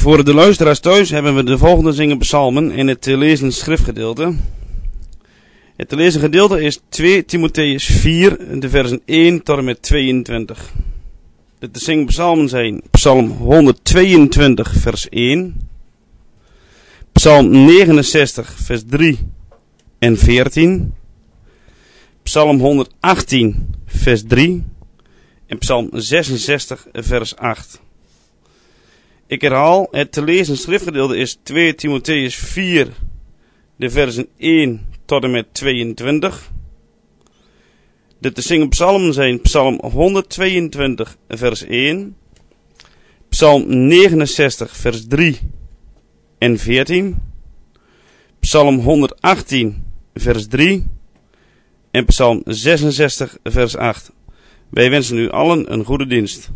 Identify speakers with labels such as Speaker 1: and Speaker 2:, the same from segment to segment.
Speaker 1: Voor de luisteraars thuis hebben we de volgende zingen psalmen in het te lezen schriftgedeelte. Het te lezen gedeelte is 2 Timotheüs 4, de versen 1 tot en met 22. De te zingen psalmen zijn Psalm 122 vers 1, Psalm 69 vers 3 en 14, Psalm 118 vers 3 en Psalm 66 vers 8. Ik herhaal, het te lezen schriftgedeelte is 2 Timotheüs 4, de versen 1 tot en met 22. De te zingen psalmen zijn Psalm 122 vers 1, Psalm 69 vers 3 en 14, Psalm 118 vers 3 en Psalm 66 vers 8. Wij wensen u allen een goede dienst.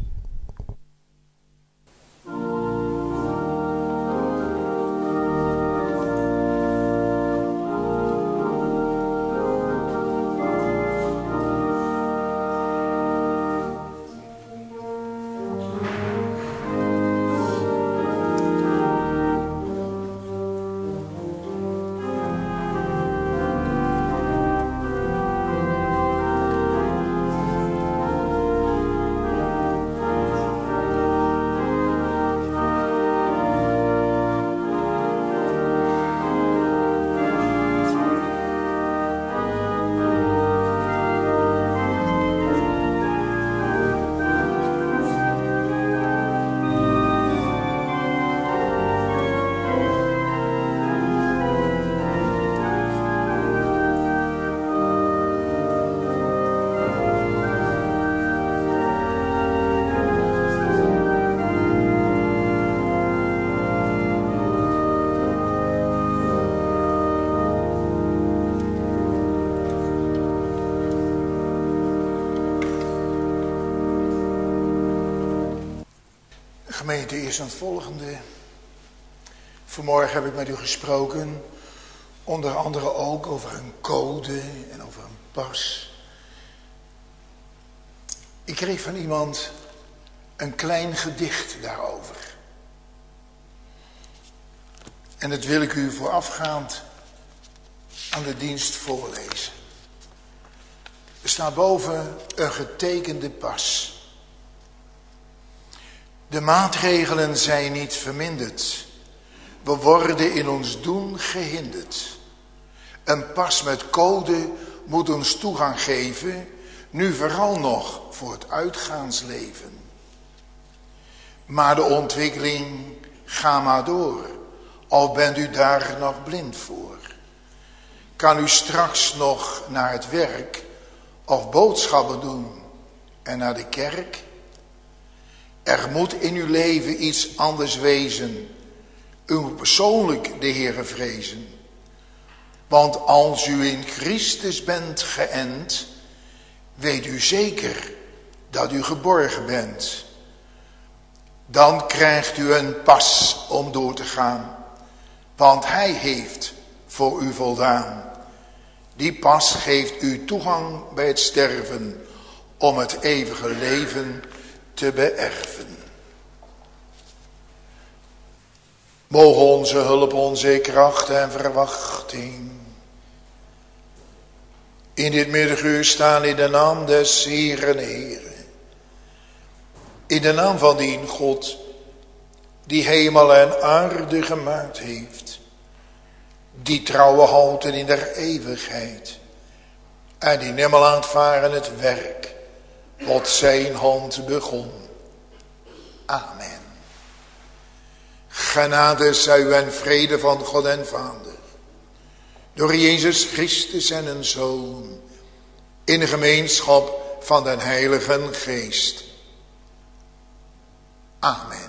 Speaker 2: Gemeente, eerst het volgende. Vanmorgen heb ik met u gesproken, onder andere ook over een code en over een pas. Ik kreeg van iemand een klein gedicht daarover. En dat wil ik u voorafgaand aan de dienst voorlezen. Er staat boven een getekende pas. De maatregelen zijn niet verminderd. We worden in ons doen gehinderd. Een pas met code moet ons toegang geven, nu vooral nog voor het uitgaansleven. Maar de ontwikkeling gaat maar door, al bent u daar nog blind voor. Kan u straks nog naar het werk of boodschappen doen en naar de kerk? Er moet in uw leven iets anders wezen. U moet persoonlijk de Heere vrezen. Want als u in Christus bent geënt, weet u zeker dat u geborgen bent. Dan krijgt u een pas om door te gaan, want Hij heeft voor u voldaan. Die pas geeft u toegang bij het sterven, om het eeuwige leven te beërven. Mogen onze hulp, onze kracht en verwachting in dit middaguur staan in de naam des Heeren Heren. In de naam van die God die hemel en aarde gemaakt heeft, die trouwe houden in der eeuwigheid en die nimmer laat varen het werk wat zijn hand begon. Amen. Genade zij u en vrede van God en Vader, door Jezus Christus en een Zoon, in de gemeenschap van den Heilige Geest. Amen.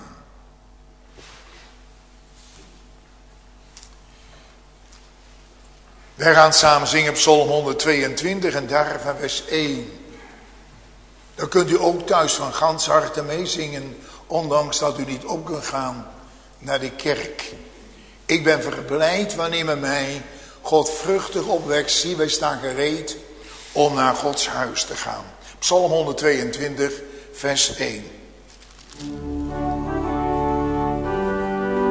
Speaker 2: Wij gaan samen zingen Psalm 122 en daarvan vers 1. Dan kunt u ook thuis van gans harte meezingen, ondanks dat u niet op kunt gaan naar de kerk. Ik ben verblijd wanneer men mij godvruchtig opwekt. Zie, wij staan gereed om naar Gods huis te gaan. Psalm 122, vers 1.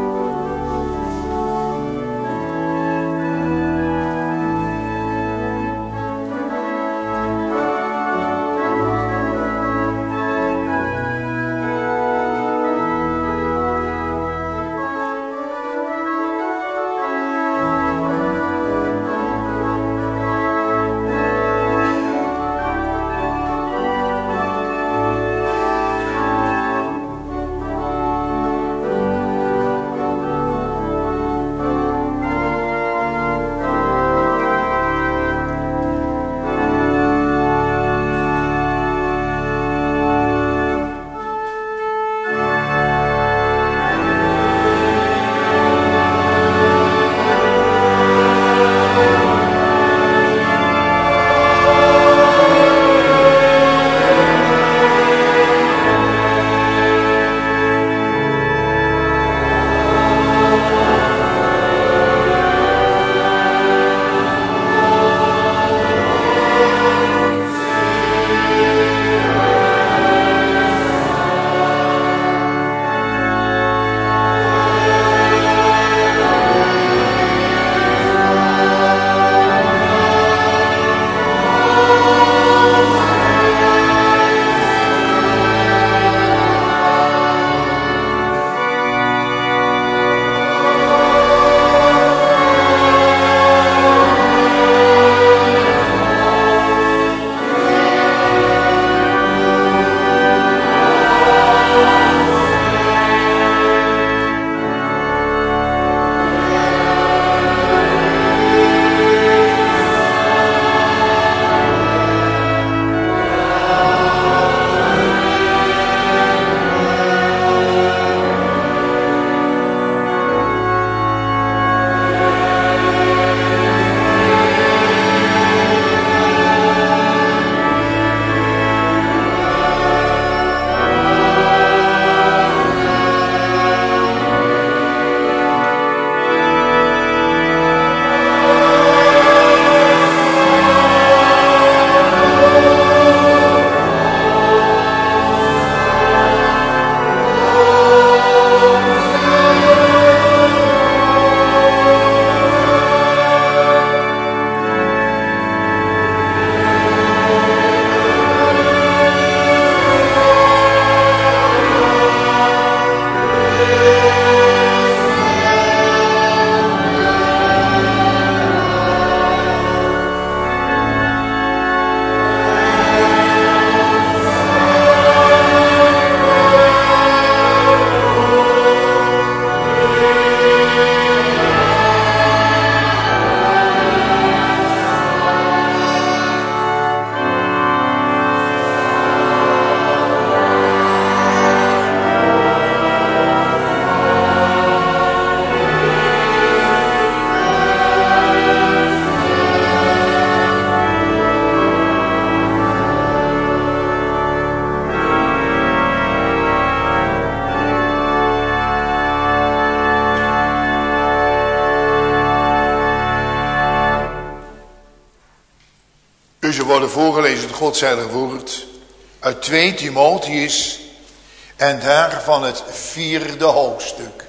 Speaker 2: worden voorgelezen het Gods woord uit 2 Timotheus en daarvan het 4e hoofdstuk.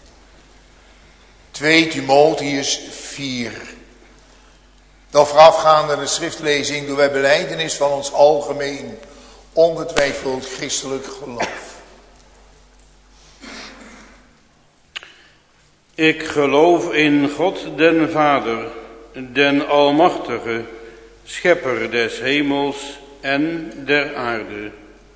Speaker 2: 2 Timotheus 4. Dan voorafgaande de schriftlezing doen wij belijdenis van ons algemeen ongetwijfeld christelijk geloof.
Speaker 3: Ik geloof in God den Vader, den Almachtige, Schepper des hemels en der aarde.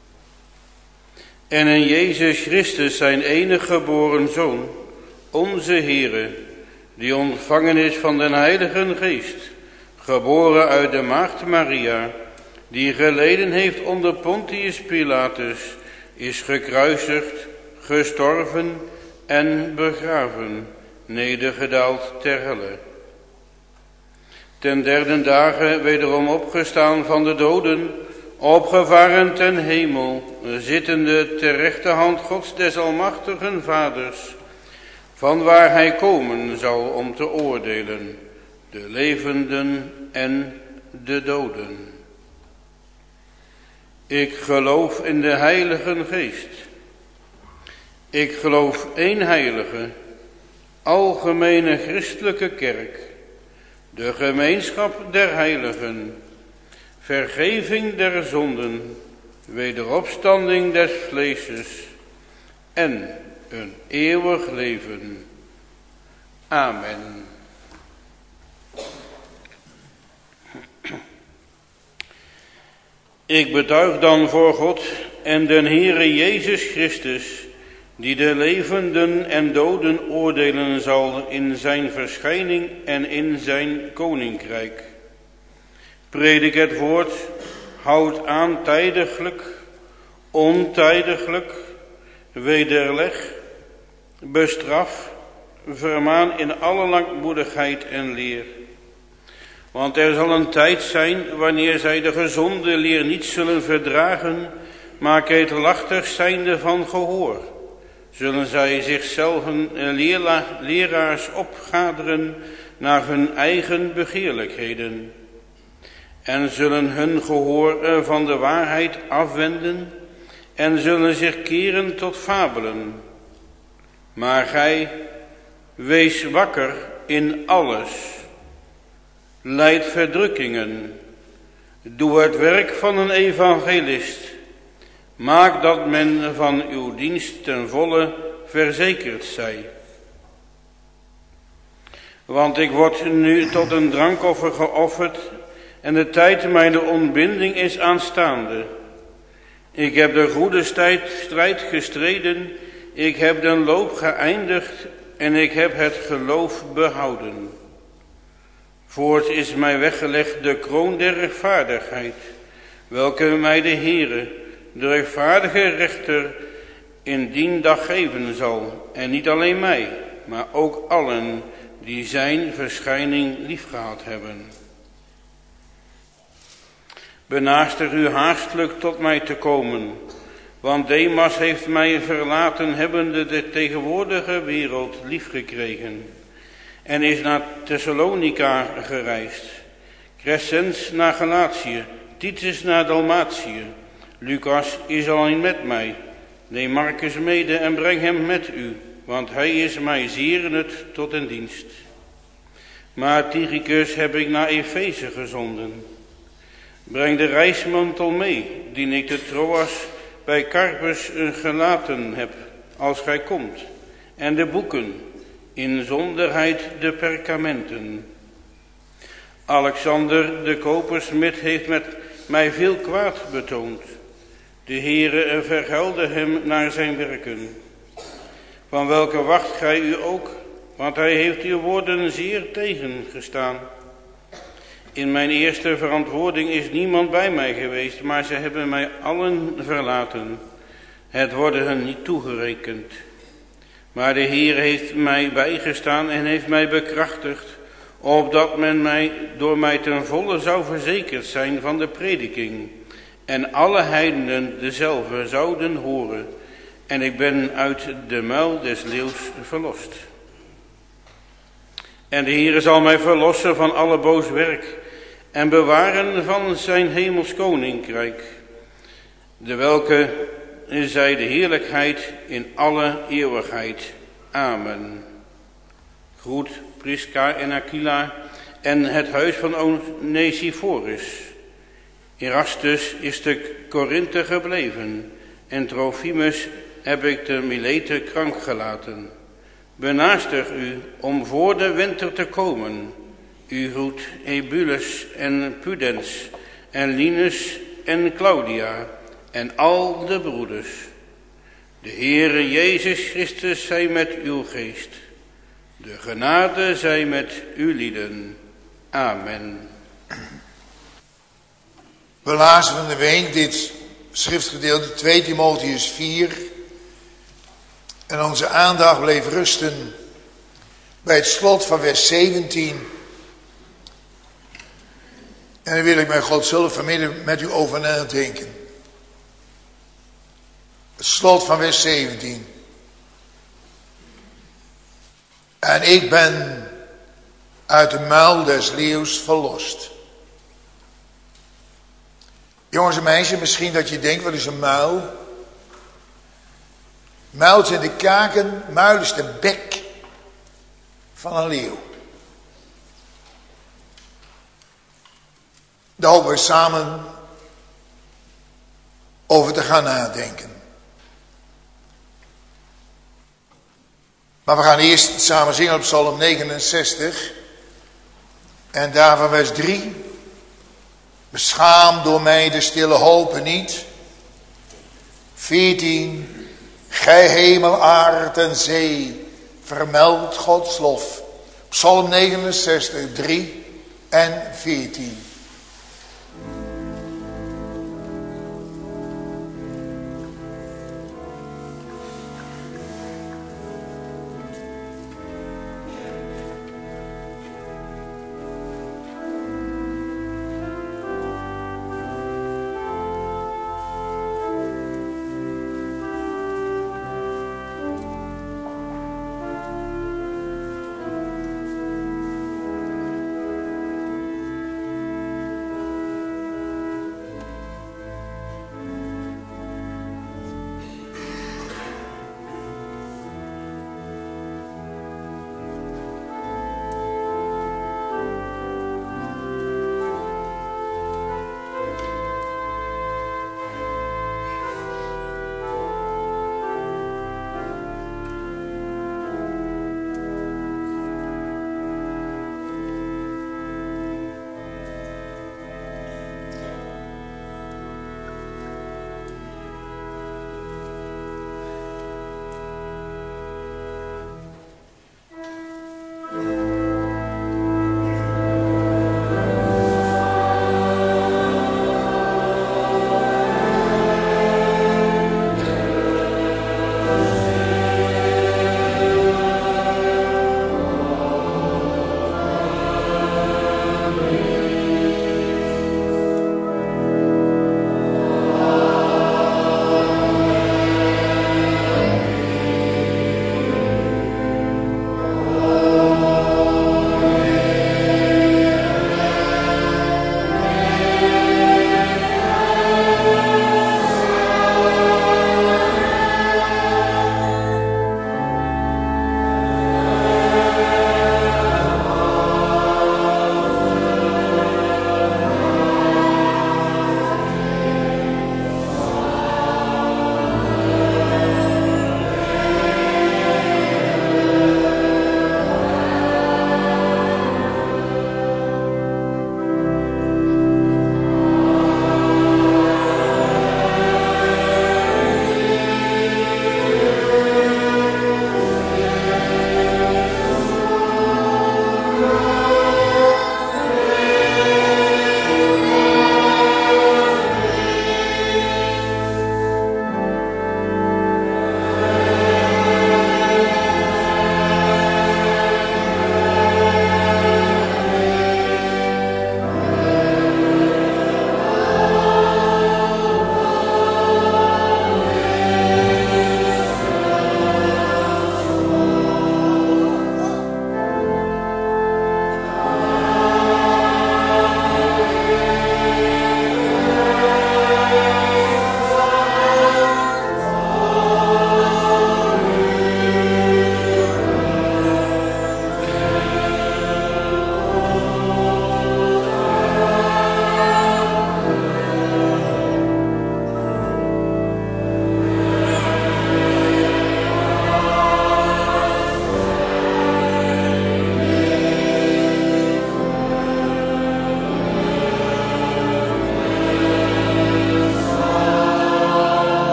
Speaker 3: En in Jezus Christus zijn enige geboren Zoon, onze Heere, die ontvangen is van den Heilige Geest, geboren uit de maagd Maria, die geleden heeft onder Pontius Pilatus, is gekruisigd, gestorven en begraven, nedergedaald ter helle. Ten 3e dagen wederom opgestaan van de doden, opgevaren ten hemel, zittende ter rechterhand Gods des almachtigen Vaders, van waar hij komen zal om te oordelen, de levenden en de doden. Ik geloof in de Heilige Geest. Ik geloof één heilige, algemene christelijke kerk, de gemeenschap der heiligen, vergeving der zonden, wederopstanding des vleeses en een eeuwig leven. Amen. Ik betuig dan voor God en den Heere Jezus Christus, die de levenden en doden oordelen zal in zijn verschijning en in zijn koninkrijk. Predik het woord, houd aan tijdiglijk, ontijdiglijk, wederleg, bestraf, vermaan in alle langmoedigheid en leer. Want er zal een tijd zijn wanneer zij de gezonde leer niet zullen verdragen, maar ketelachtig zijnde van gehoor, zullen zij zichzelf leraars opgaderen naar hun eigen begeerlijkheden, en zullen hun gehoor van de waarheid afwenden en zullen zich keren tot fabelen. Maar gij, wees wakker in alles, lijd verdrukkingen, doe het werk van een evangelist, maak dat men van uw dienst ten volle verzekerd zij. Want ik word nu tot een drankoffer geofferd en de tijd mijn ontbinding is aanstaande. Ik heb de goede strijd gestreden, ik heb den loop geëindigd en ik heb het geloof behouden. Voorts is mij weggelegd de kroon der rechtvaardigheid, welke mij de Heere, de rechtvaardige rechter, in dien dag geven zal. En niet alleen mij, maar ook allen die zijn verschijning liefgehad hebben. Benaaster u haastelijk tot mij te komen, want Demas heeft mij verlaten, hebbende de tegenwoordige wereld liefgekregen, en is naar Thessalonica gereisd. Crescens naar Galatië, Titus naar Dalmatië. Lucas is alleen met mij. Neem Marcus mede en breng hem met u, want hij is mij zeer nut tot een dienst. Maar Tychicus heb ik naar Efeze gezonden. Breng de reismantel mee, die ik te Troas bij Carpus gelaten heb, als gij komt, en de boeken, inzonderheid de perkamenten. Alexander de kopersmid heeft met mij veel kwaad betoond. De Heere vergelde hem naar zijn werken. Van welke wacht gij u ook, want hij heeft uw woorden zeer tegengestaan. In mijn eerste verantwoording is niemand bij mij geweest, maar ze hebben mij allen verlaten. Het worden hun niet toegerekend. Maar de Heer heeft mij bijgestaan en heeft mij bekrachtigd, opdat men mij door mij ten volle zou verzekerd zijn van de prediking. En alle heidenen dezelfde zouden horen. En ik ben uit de muil des leeuws verlost. En de Heer zal mij verlossen van alle boos werk en bewaren van zijn hemels koninkrijk, de welke zij de heerlijkheid in alle eeuwigheid. Amen. Groet Prisca en Aquila en het huis van Onesiphorus. Erastus is te Korinthe gebleven en Trofimus heb ik te Milete krank gelaten. Benaastig u om voor de winter te komen. U groet Eubulus en Pudens en Linus en Claudia en al de broeders. De Heere Jezus Christus zij met uw geest. De genade zij met uw lieden. Amen.
Speaker 2: We lazen van de week dit schriftgedeelte 2 Timotheus 4. En onze aandacht bleef rusten bij het slot van vers 17. En daar wil ik bij God zelf vanmiddag met u over nadenken. Het slot van vers 17. En ik ben uit de muil des leeuws verlost. Jongens en meisjes, misschien dat je denkt, wat is een muil? Muil zijn de kaken, muil is de bek van een leeuw. Daar hopen we samen over te gaan nadenken. Maar we gaan eerst samen zingen op Psalm 69. En daarvan vers 3. Beschaam door mij de stille hopen niet. 14. Gij hemel, aard en zee, vermeld Gods lof. Psalm 69, 3 en 14.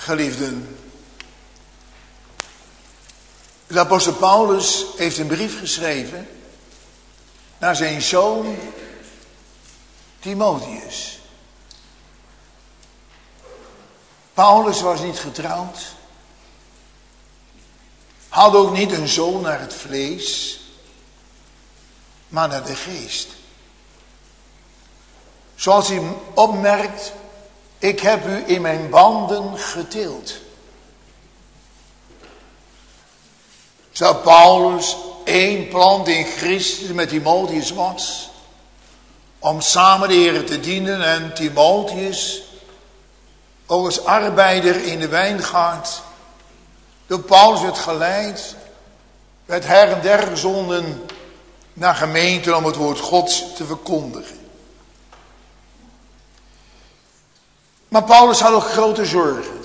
Speaker 2: Geliefden, de apostel Paulus heeft een brief geschreven naar zijn zoon Timotheus. Paulus was niet getrouwd, had ook niet een zoon naar het vlees, maar naar de geest. Zoals hij opmerkt, ik heb u in mijn banden geteeld. Zou Paulus één plant in Christus met Timotheus was, om samen de Heer te dienen, en Timotheus ook als arbeider in de wijngaard door Paulus werd geleid, werd her en der gezonden naar gemeenten om het woord Gods te verkondigen. Maar Paulus had ook grote zorgen.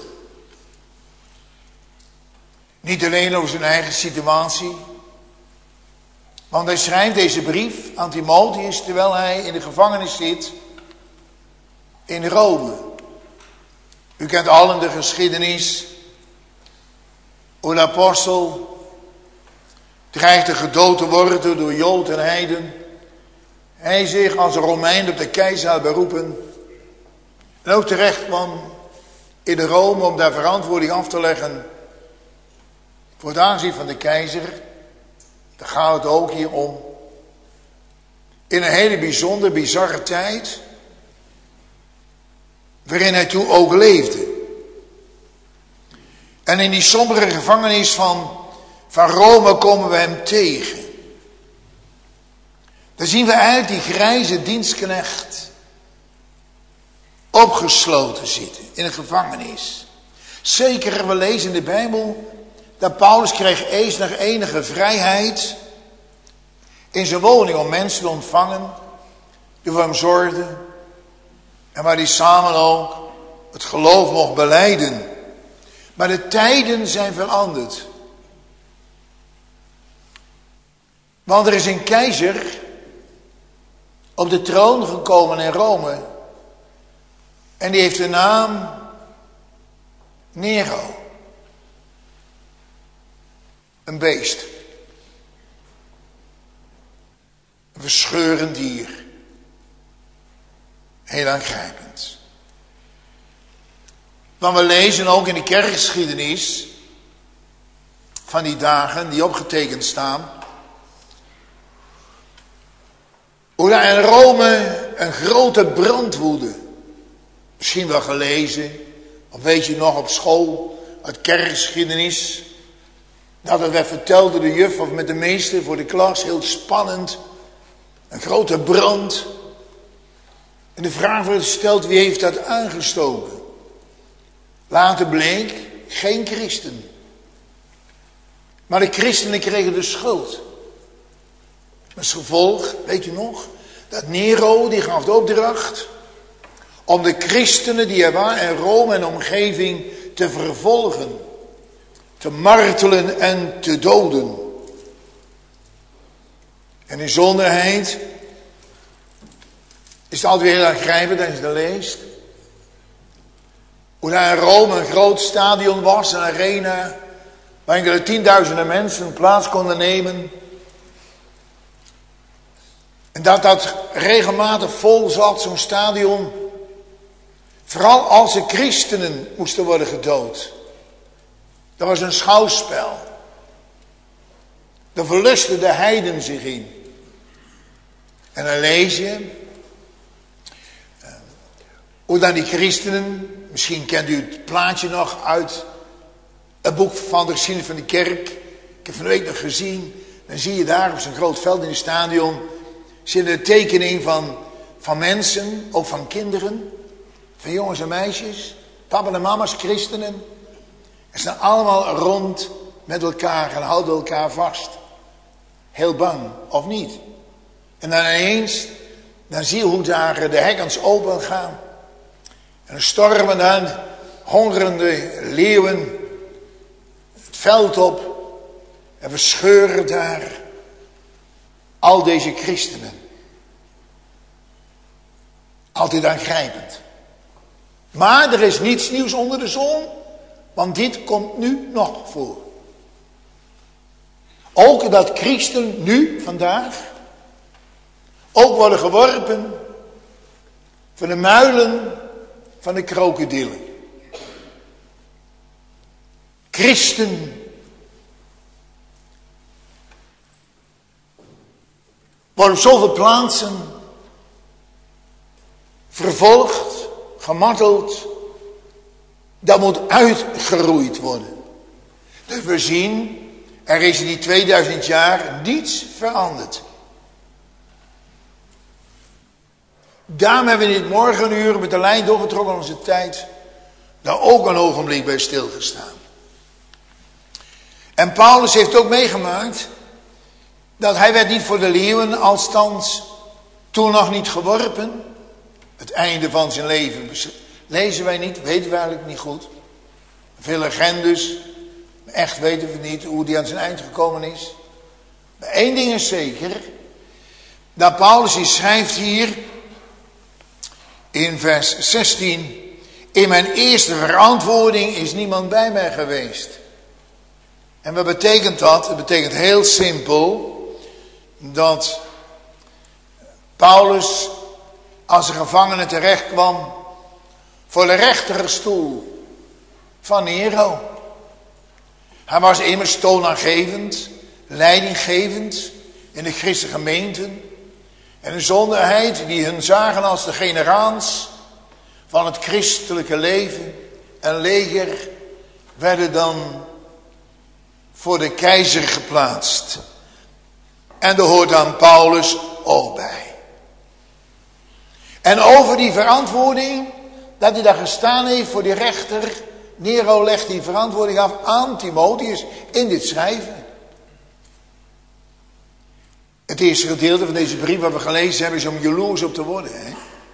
Speaker 2: Niet alleen over zijn eigen situatie, want hij schrijft deze brief aan Timotheus terwijl hij in de gevangenis zit in Rome. U kent allen de geschiedenis hoe de apostel dreigde gedood te worden door Jood en Heiden. Hij zich als een Romein op de keizer had beroepen. En ook terecht kwam in de Rome om daar verantwoording af te leggen voor het aanzien van de keizer. Daar gaat het ook hier om. In een hele bijzonder, bizarre tijd, waarin hij toen ook leefde. En in die sombere gevangenis van Rome komen we hem tegen. Daar zien we uit die grijze dienstknecht opgesloten zitten in een gevangenis. Zeker, we lezen in de Bijbel dat Paulus kreeg eerst nog enige vrijheid in zijn woning om mensen te ontvangen die voor hem zorgden en waar hij samen ook het geloof mocht belijden. Maar de tijden zijn veranderd. Want er is een keizer op de troon gekomen in Rome. En die heeft de naam Nero. Een beest. Een verscheurend dier. Heel aangrijpend. Want we lezen ook in de kerkgeschiedenis van die dagen die opgetekend staan, hoe daar in Rome een grote brand woedde. Misschien wel gelezen, of weet je nog op school uit kerkgeschiedenis, dat het werd verteld door de juf of met de meester voor de klas, heel spannend. Een grote brand. En de vraag werd gesteld, wie heeft dat aangestoken? Later bleek, geen christen. Maar de christenen kregen de schuld. Als gevolg, weet u nog, dat Nero, die gaf de opdracht om de christenen die er waren in Rome en omgeving te vervolgen, te martelen en te doden. En in zonderheid is het altijd weer heel aangrijpend als je dat leest. Hoe daar in Rome een groot stadion was, een arena, waar enkele tienduizenden mensen plaats konden nemen. En dat regelmatig vol zat, zo'n stadion. Vooral als de christenen moesten worden gedood. Dat was een schouwspel. Daar verlustte de heiden zich in. En dan lees je hoe dan die christenen, misschien kent u het plaatje nog uit het boek van de geschiedenis van de kerk. Ik heb van de week nog gezien. Dan zie je daar op zo'n groot veld in het stadion zit een tekening van mensen, ook van kinderen, van jongens en meisjes, papa en mama's, christenen. En ze staan allemaal rond met elkaar en houden elkaar vast. Heel bang, of niet? En dan ineens, dan zie je hoe daar de hekkens open gaan. En dan stormen dan hongerende leeuwen het veld op. En we scheuren daar al deze christenen. Altijd aangrijpend. Maar er is niets nieuws onder de zon. Want dit komt nu nog voor. Ook dat christenen nu, vandaag, ook worden geworpen van de muilen van de krokodillen. Christen worden op zoveel plaatsen vervolgd, gemarteld. Dat moet uitgeroeid worden. Dus we zien, er is in die 2000 jaar niets veranderd. Daarom hebben we in het morgenuur met de lijn doorgetrokken aan onze tijd daar ook een ogenblik bij stilgestaan. En Paulus heeft ook meegemaakt dat hij werd niet voor de leeuwen, althans toen nog niet geworpen. Het einde van zijn leven lezen wij niet, weten we eigenlijk niet goed. Veel legendes, echt weten we niet hoe die aan zijn eind gekomen is. Maar één ding is zeker, dat Paulus schrijft hier in vers 16, in mijn eerste verantwoording is niemand bij mij geweest. En wat betekent dat? Het betekent heel simpel dat Paulus als een gevangene terecht kwam voor de rechterstoel van Nero. Hij was immers toonaangevend, leidinggevend in de christelijke gemeenten. En een zonderheid die hun zagen als de generaals van het christelijke leven en leger werden dan voor de keizer geplaatst. En daar hoort dan Paulus ook bij. En over die verantwoording, dat hij daar gestaan heeft voor die rechter, Nero legt die verantwoording af aan Timotheus in dit schrijven. Het eerste gedeelte van deze brief wat we gelezen hebben is om jaloers op te worden. Hè?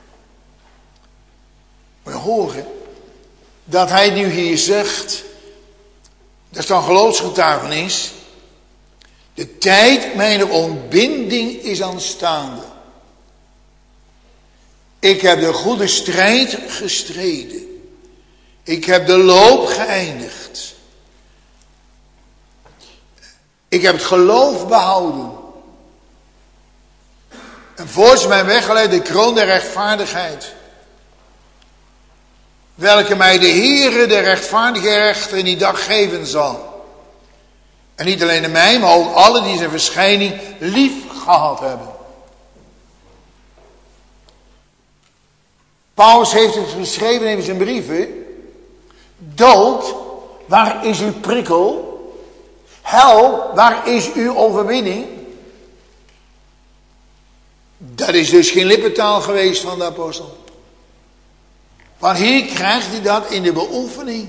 Speaker 2: We horen dat hij nu hier zegt, dat is dan geloofsgetuigenis, de tijd mijner ontbinding is aanstaande. Ik heb de goede strijd gestreden. Ik heb de loop geëindigd. Ik heb het geloof behouden. En voorts mij weggeleid de kroon der rechtvaardigheid. Welke mij de Heere, de rechtvaardige rechter, in die dag geven zal. En niet alleen aan mij, maar ook alle die zijn verschijning lief gehad hebben. Paulus heeft het geschreven in zijn brieven. Dood, waar is uw prikkel? Hel, waar is uw overwinning? Dat is dus geen lippentaal geweest van de apostel. Want hier krijgt hij dat in de beoefening.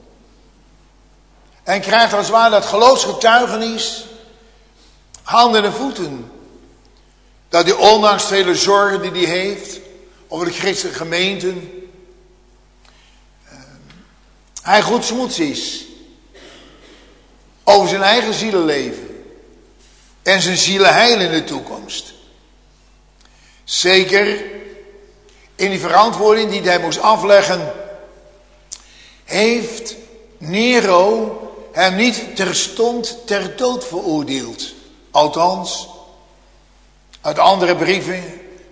Speaker 2: En krijgt als het ware dat geloofsgetuigenis, handen en voeten. Dat hij ondanks vele zorgen die hij heeft over de christelijke gemeenten, hij goedsmoeds is over zijn eigen zielenleven en zijn zielenheil in de toekomst. Zeker in die verantwoording die hij moest afleggen, heeft Nero hem niet terstond ter dood veroordeeld. Althans, uit andere brieven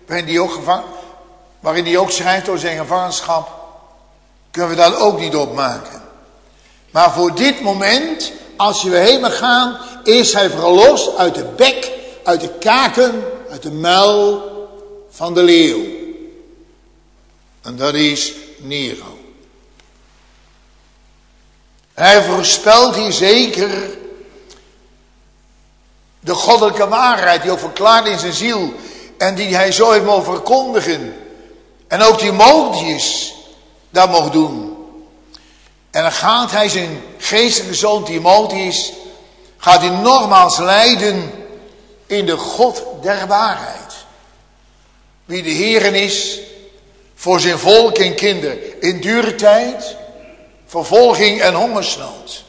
Speaker 2: waarin hij ook schrijft door zijn gevangenschap, kunnen we dat ook niet opmaken. Maar voor dit moment, als we heen gaan, is hij verlost uit de bek, uit de kaken, uit de muil van de leeuw. En dat is Nero. Hij voorspelt hier zeker de goddelijke waarheid die ook verklaart in zijn ziel en die hij zo heeft mogen verkondigen. En ook Timotheus dat mocht doen. En dan gaat hij zijn geestelijke zoon Timotheus, gaat hij nogmaals leiden in de God der waarheid. Wie de Heer is voor zijn volk en kinderen in dure tijd, vervolging en hongersnood.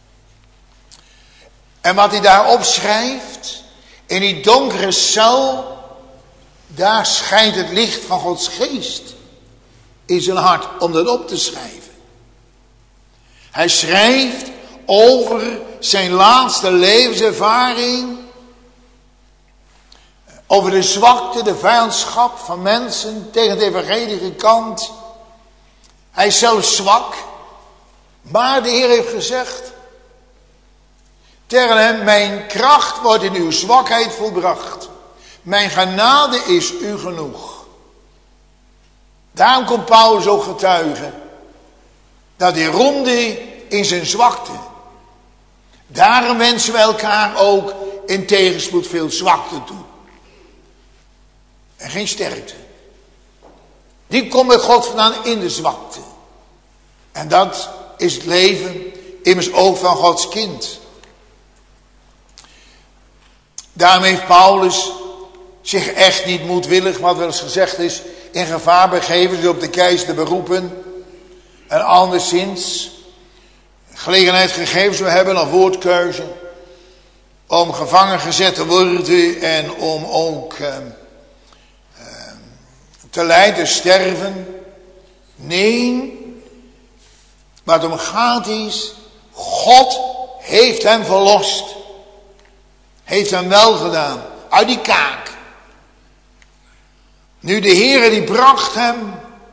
Speaker 2: En wat hij daar opschrijft, in die donkere cel, daar schijnt het licht van Gods geest in zijn hart om dat op te schrijven. Hij schrijft over zijn laatste levenservaring. Over de zwakte, de vijandschap van mensen tegen de evangelische kant. Hij is zelf zwak. Maar de Heer heeft gezegd tegen hem: mijn kracht wordt in uw zwakheid volbracht. Mijn genade is u genoeg. Daarom komt Paulus ook getuigen dat hij roemde in zijn zwakte. Daarom wensen we elkaar ook in tegenspoed veel zwakte toe. En geen sterkte. Die komt bij God vandaan in de zwakte. En dat is het leven immers ook van Gods kind. Daarom heeft Paulus zich echt niet moedwillig, wat wel eens gezegd is, in gevaar begeven, zich op de keizer te beroepen. En anderszins gelegenheid gegeven zou hebben aan woordkeuze. Om gevangen gezet te worden en om ook te lijden, sterven. Nee, waar het om gaat is, God heeft hem verlost. Heeft hem wel gedaan, uit die kaak. Nu de Heere die bracht hem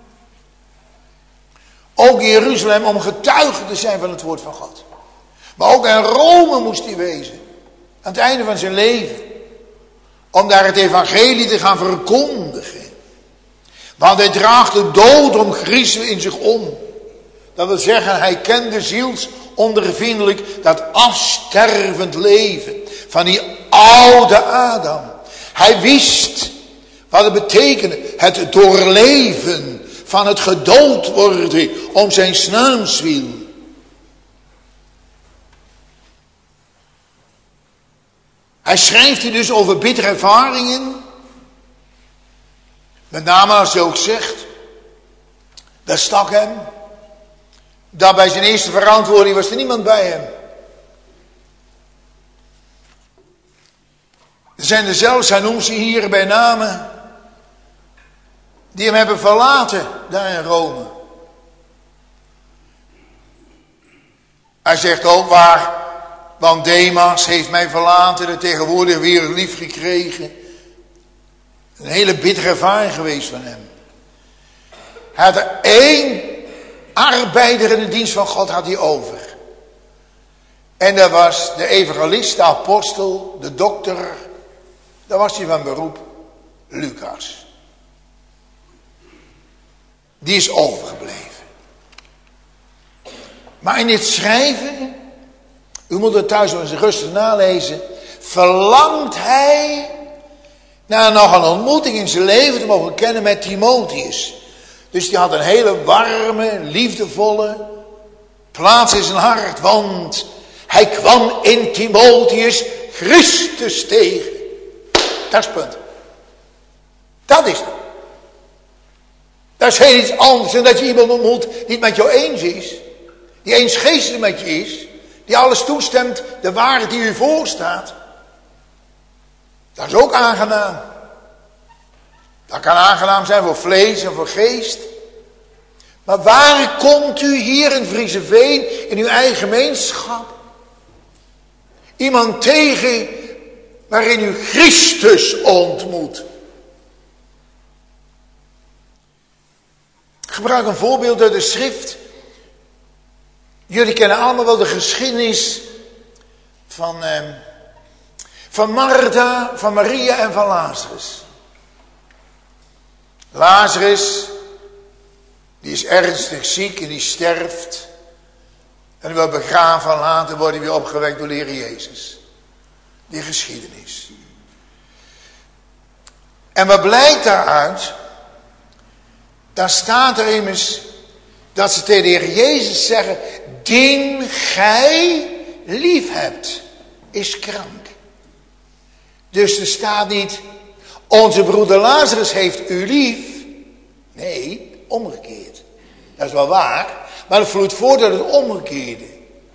Speaker 2: ook in Jeruzalem om getuige te zijn van het woord van God. Maar ook in Rome moest hij wezen. Aan het einde van zijn leven. Om daar het evangelie te gaan verkondigen. Want hij draagt de dood om Christus in zich om. Dat wil zeggen, hij kende zielsondervindelijk dat afstervend leven van die oude Adam. Hij wist wat het betekende, het doorleven van het gedood worden om zijn naams wil. Hij schrijft hier dus over bittere ervaringen. Met name als hij ook zegt, dat stak hem. Dat bij zijn eerste verantwoording was er niemand bij hem. Er zijn er zelfs, hij noemt ze hier bij name, die hem hebben verlaten daar in Rome. Hij zegt ook waar, want Demas heeft mij verlaten, de tegenwoordig weer lief gekregen. Een hele bittere ervaring geweest van hem. Hij had er één arbeider in de dienst van God had hij over. En dat was de evangelist, de apostel, de dokter. Dat was hij van beroep, Lucas. Die is overgebleven. Maar in dit schrijven, u moet het thuis nog eens rustig nalezen, verlangt hij naar nog een ontmoeting in zijn leven te mogen kennen met Timotheus. Dus die had een hele warme, liefdevolle plaats in zijn hart, want hij kwam in Timotheus Christus tegen. Dat is het punt. Dat is het. Dat is heel iets anders dan dat je iemand ontmoet die het met jou eens is. Die eensgeestig met je is. Die alles toestemt, de waarheid die u voorstaat. Dat is ook aangenaam. Dat kan aangenaam zijn voor vlees en voor geest. Maar waar komt u hier in Vriezeveen, in uw eigen gemeenschap, iemand tegen waarin u Christus ontmoet? Ik gebruik een voorbeeld uit de schrift. Jullie kennen allemaal wel de geschiedenis van Martha, van Maria en van Lazarus. Lazarus, die is ernstig ziek en die sterft. En die wordt begraven en later wordt hij weer opgewekt door de Heer Jezus. Die geschiedenis. En wat blijkt daaruit? Daar staat er immers dat ze tegen de Heer Jezus zeggen, dien gij lief hebt, is krank. Dus er staat niet, onze broeder Lazarus heeft u lief. Nee, omgekeerd. Dat is wel waar, maar het vloeit voort uit het omgekeerde.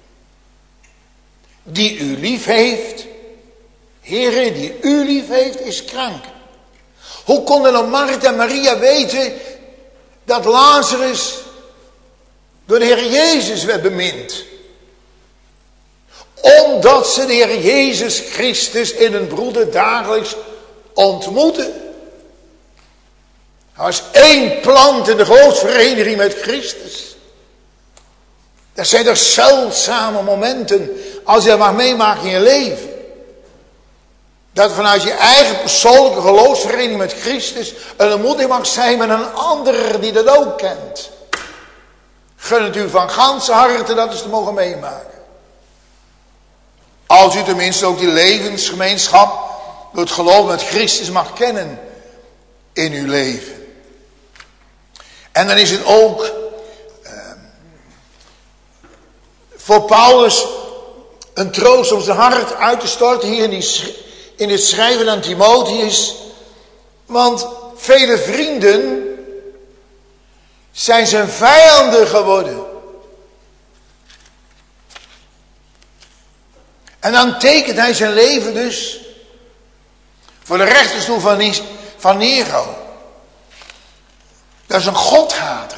Speaker 2: Die u lief heeft, Heere, die u lief heeft, is krank. Hoe konden dan Martha en Maria weten dat Lazarus door de Heer Jezus werd bemind. Omdat ze de Heer Jezus Christus in hun broeder dagelijks ontmoeten. Hij was één plant in de geloofsvereniging met Christus. Dat zijn toch zeldzame momenten als je dat mag meemaken in je leven. Dat vanuit je eigen persoonlijke geloofsvereniging met Christus een ontmoeting mag zijn met een ander die dat ook kent. Gun het u van ganse harte dat eens te mogen meemaken. Als u tenminste ook die levensgemeenschap door het geloof met Christus mag kennen in uw leven. En dan is het ook voor Paulus een troost om zijn hart uit te storten hier in het schrijven aan Timotheus. Want vele vrienden zijn zijn vijanden geworden. En dan tekent hij zijn leven dus voor de rechterstoel van Nero. Dat is een godhater.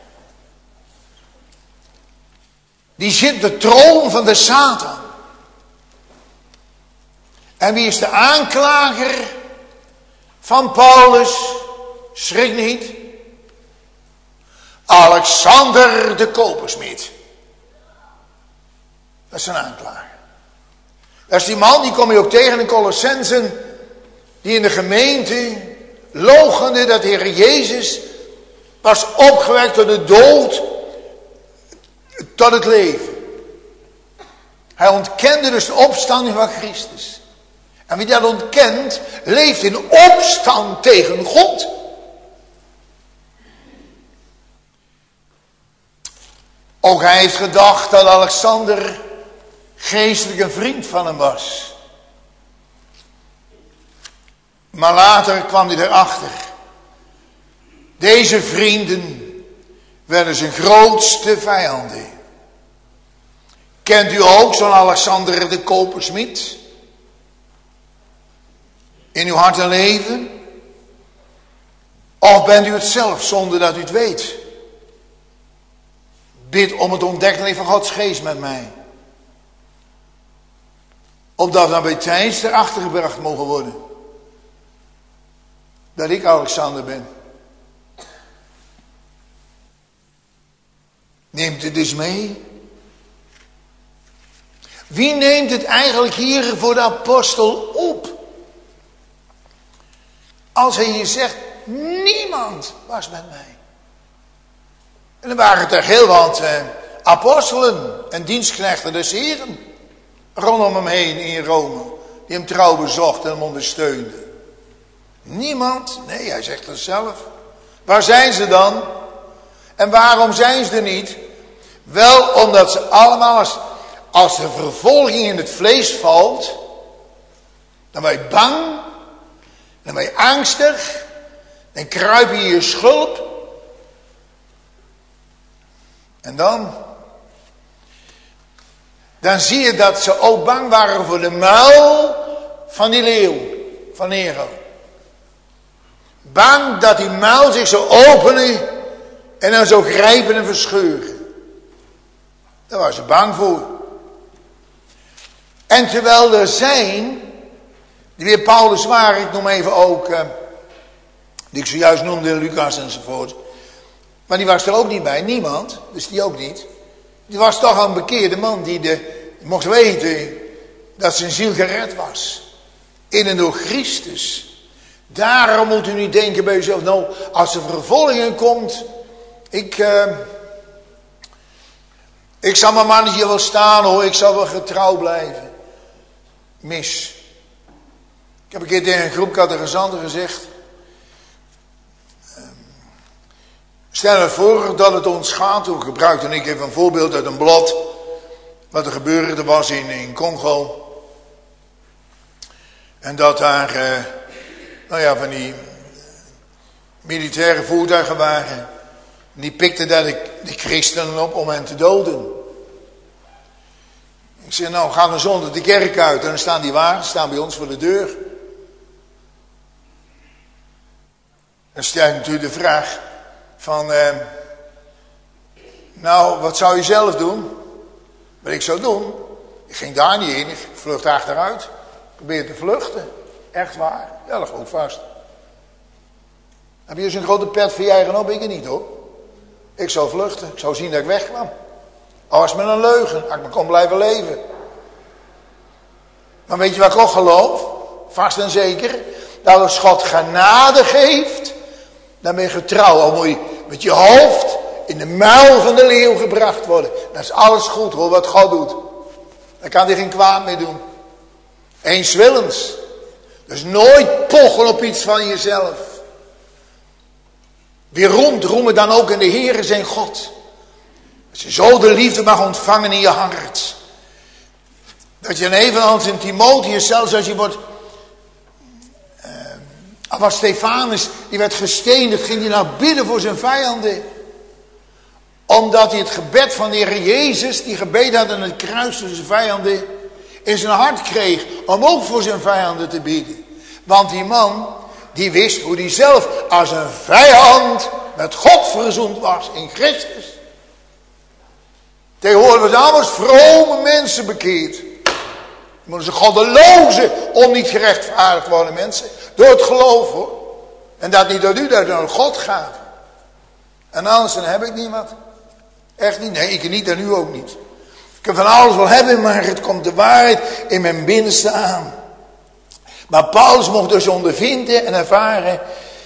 Speaker 2: Die zit op de troon van de Satan. En wie is de aanklager van Paulus? Schrik niet. Alexander de kopersmid. Dat is zijn aanklager. Dat is die man, die kom je ook tegen in Colossensen, die in de gemeente loochende dat de Heer Jezus was opgewekt door de dood tot het leven. Hij ontkende dus de opstanding van Christus. En wie dat ontkent, leeft in opstand tegen God. Ook hij heeft gedacht dat Alexander geestelijk een vriend van hem was. Maar later kwam hij erachter. Deze vrienden werden zijn grootste vijanden. Kent u ook zo'n Alexander de kopersmid? In uw hart en leven? Of bent u het zelf zonder dat u het weet? Bid om het ontdekken van Gods geest met mij. Opdat we dan bij tijds erachter gebracht mogen worden. Dat ik Alexander ben. Neemt het dus mee? Wie neemt het eigenlijk hier voor de apostel op? Als hij hier zegt, niemand was met mij. En dan waren er heel wat apostelen en dienstknechten des Heren rondom hem heen in Rome. Die hem trouw bezochten en hem ondersteunden. Niemand? Nee, hij zegt het zelf. Waar zijn ze dan? En waarom zijn ze er niet? Wel omdat ze allemaal, als de vervolging in het vlees valt, dan ben je bang, dan ben je angstig, dan kruip je in je schulp. En dan zie je dat ze ook bang waren voor de muil van die leeuw, van Nero. Bang dat die muil zich zou openen en dan zou grijpen en verscheuren. Daar waren ze bang voor. En terwijl er zijn, die weer Paulus waren, ik noem even ook, die ik zojuist noemde, Lucas enzovoort. Maar die was er ook niet bij, niemand, dus die ook niet. Die was toch een bekeerde man die mocht weten dat zijn ziel gered was. In en door Christus. Daarom moet u niet denken bij uzelf, nou, als er vervolging komt, ik zal mijn mannetje wel staan hoor, ik zal wel getrouw blijven. Mis. Ik heb een keer tegen een groep catechisanten gezegd, stel je voor dat het ons gaat, hoe gebruikt, en ik heb een voorbeeld uit een blad, wat er gebeurde was in Congo. En dat daar, van die militaire voertuigen waren. Die pikten daar de christenen op om hen te doden. Ik zei, nou gaan we zondag de kerk uit en dan staan die wagens, staan bij ons voor de deur. Dan stel je natuurlijk de vraag van, Nou, wat zou je zelf doen? Wat ik zou doen? Ik ging daar niet in, ik vluchtte achteruit. Ik probeerde te vluchten. Echt waar. Ja, dat ook vast. Heb je zo'n grote pet voor je eigen op? Ik niet hoor. Ik zou vluchten. Ik zou zien dat ik wegkwam. Al was het met een leugen. Als ik maar kon blijven leven. Maar weet je wat ik ook geloof? Vast en zeker. Dat als God genade geeft. Dan ben je getrouw. Al moet je met je hoofd in de muil van de leeuw gebracht worden. Dan is alles goed hoor wat God doet. Dan kan hij geen kwaad meer doen. Eens willens. Dus nooit pochen op iets van jezelf. Wie roemen dan ook in de Heere zijn God. Als je zo de liefde mag ontvangen in je hart. Dat je evenals in Timotheus, zelfs als je wordt... was Stefanus, die werd gesteend, ging hij nou bidden voor zijn vijanden. Omdat hij het gebed van de Heer Jezus, die gebeden had aan het kruis voor zijn vijanden, in zijn hart kreeg om ook voor zijn vijanden te bidden. Want die man, die wist hoe hij zelf als een vijand met God verzoend was in Christus. Tegenwoordig worden allemaal vrome mensen bekeerd. Moeten ze goddelozen om niet gerechtvaardigd worden mensen. Door het geloof hoor. En dat niet door u, dat het door God gaat. En anders dan heb ik niemand. Echt niet. Nee, ik niet en u ook niet. Ik kan van alles wel hebben, maar het komt de waarheid in mijn binnenste aan. Maar Paulus mocht dus ondervinden en ervaren.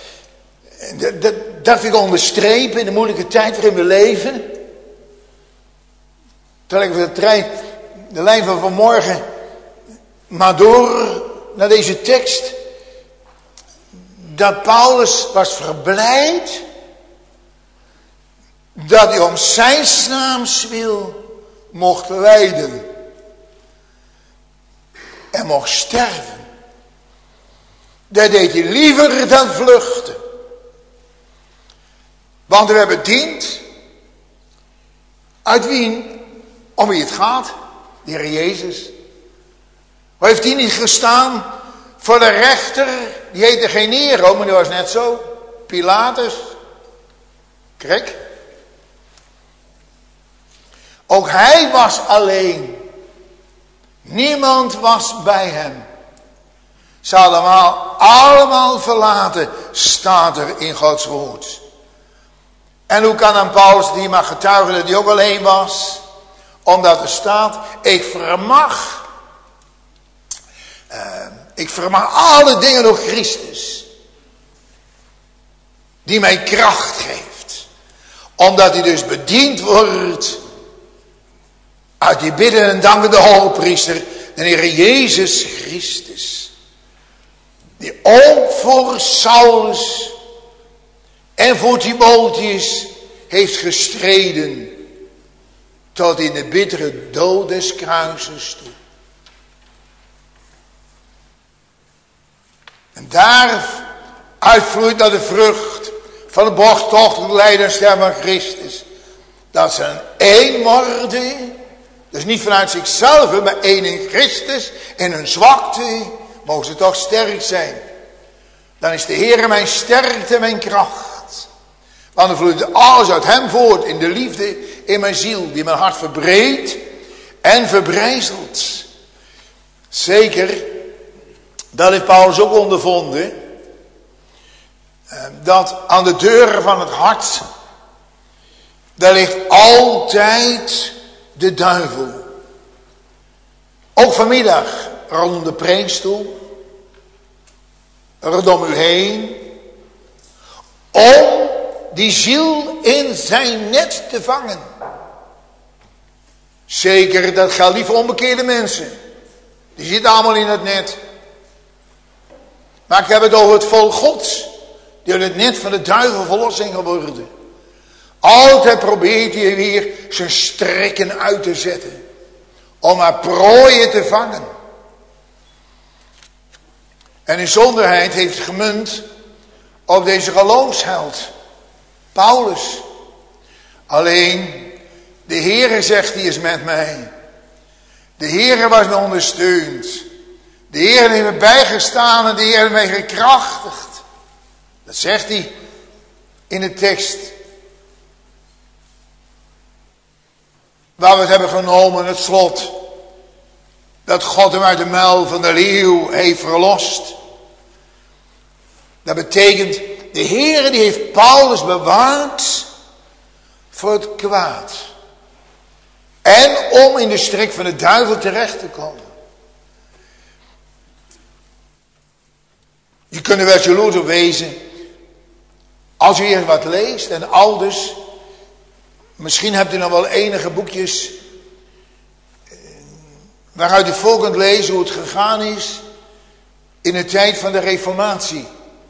Speaker 2: Dat vind ik onderstrepen in de moeilijke tijd waarin we leven. Terwijl ik de lijn van vanmorgen maar door naar deze tekst. Dat Paulus was verblijd. Dat hij om zijn naams wil mocht lijden. En mocht sterven. Dat deed hij liever dan vluchten. Want we hebben dient. Uit wie? Om wie het gaat. De Heer Jezus. Waar heeft hij niet gestaan? Voor de rechter. Die heette geen Nero, maar die was net zo. Pilatus. Kijk. Ook hij was alleen. Niemand was bij hem. Ze hadden allemaal verlaten, staat er in Gods woord. En hoe kan dan Paulus die mag getuigen dat hij ook alleen was? Omdat er staat, ik vermag alle dingen door Christus. Die mij kracht geeft. Omdat hij dus bediend wordt uit die bidden en dankende hoogpriester, de Heer Jezus Christus. Die ook voor Saulus en voor Timotheus heeft gestreden. Tot in de bittere dood des kruises toe. En daaruit vloeit naar de vrucht van de borgtochtelijke lijden en sterven van Christus. Dat ze een één worden. Dus niet vanuit zichzelf, maar één in Christus. In hun zwakte mogen ze toch sterk zijn. Dan is de Heer mijn sterkte en mijn kracht. Want er vloeit alles uit hem voort in de liefde in mijn ziel. Die mijn hart verbreedt en verbrijzelt. Zeker, dat heeft Paulus ook ondervonden. Dat aan de deuren van het hart, daar ligt altijd de duivel. Ook vanmiddag rondom de preekstoel. Rondom u heen. Om die ziel in zijn net te vangen. Zeker, dat geldt niet voor onbekeerde mensen. Die zitten allemaal in het net. Maar ik heb het over het volk Gods. Die in het net van de duivel verlost zijn geworden. Altijd probeert hij weer zijn strikken uit te zetten. Om haar prooien te vangen. En in zonderheid heeft het gemunt op deze geloofsheld. Paulus. Alleen, de Heere zegt, die is met mij. De Heere was me ondersteund. De Heere heeft me bijgestaan en de Heere heeft mij gekrachtigd. Dat zegt hij in de tekst. waar we het hebben genomen, het slot. Dat God hem uit de muil van de leeuw heeft verlost. Dat betekent, de Heere die heeft Paulus bewaard voor het kwaad. En om in de strik van de duivel terecht te komen. Je kunt er wel jaloers op wezen. Als u hier wat leest en aldus. Misschien hebt u nog wel enige boekjes. Waaruit u voor kunt lezen hoe het gegaan is. In de tijd van de Reformatie.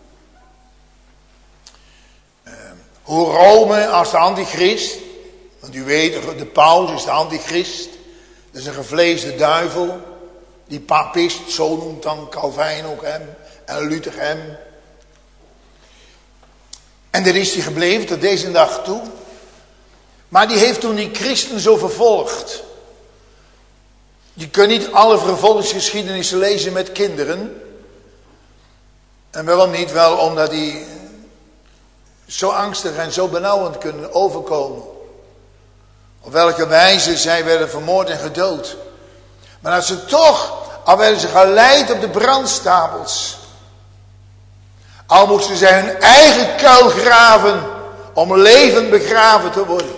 Speaker 2: Hoe Rome als de antichrist. Want u weet, de paus is de antichrist. Dat is een gevleesde duivel. Die papist, zo noemt dan Calvijn ook hem. En Luther hem. En daar is hij gebleven tot deze dag toe. Maar die heeft toen die christen zo vervolgd. Je kunt niet alle vervolgingsgeschiedenissen lezen met kinderen. En waarom niet? Wel omdat die zo angstig en zo benauwend kunnen overkomen. Op welke wijze zij werden vermoord en gedood. Maar dat ze toch, al werden ze geleid op de brandstapels. Al moesten zij hun eigen kuil graven om levend begraven te worden.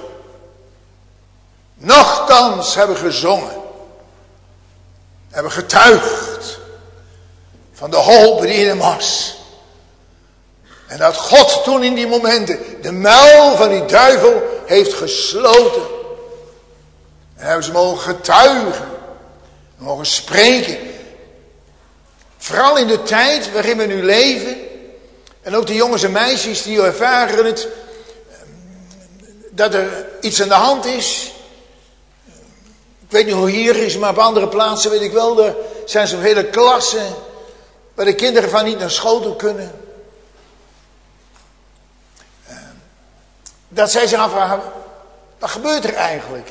Speaker 2: Nochtans hebben gezongen. Hebben getuigd van de hoop die in hem was. En dat God toen in die momenten de muil van die duivel heeft gesloten. En hebben ze mogen getuigen. Mogen spreken. Vooral in de tijd waarin we nu leven. En ook de jongens en meisjes die ervaren het. Dat er iets aan de hand is. Ik weet niet hoe hier is, maar op andere plaatsen weet ik wel. Er zijn zo'n hele klassen. Waar de kinderen van niet naar school toe kunnen. Dat zij zich afvragen. Wat gebeurt er eigenlijk?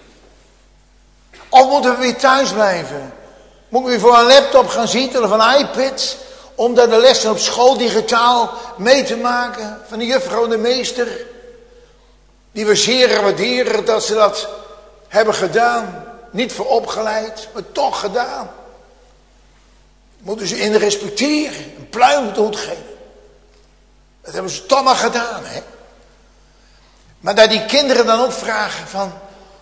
Speaker 2: Of moeten we weer thuis blijven? Moeten we weer voor een laptop gaan zitten of een iPad? Om daar de lessen op school digitaal mee te maken. Van de juffrouw en de meester. Die we zeer waarderen dat ze dat hebben gedaan. Niet voor opgeleid, maar toch gedaan. Moeten ze in respecteren. Een pluim op de hoed geven. Dat hebben ze toch maar gedaan, hè. Maar dat die kinderen dan ook vragen van.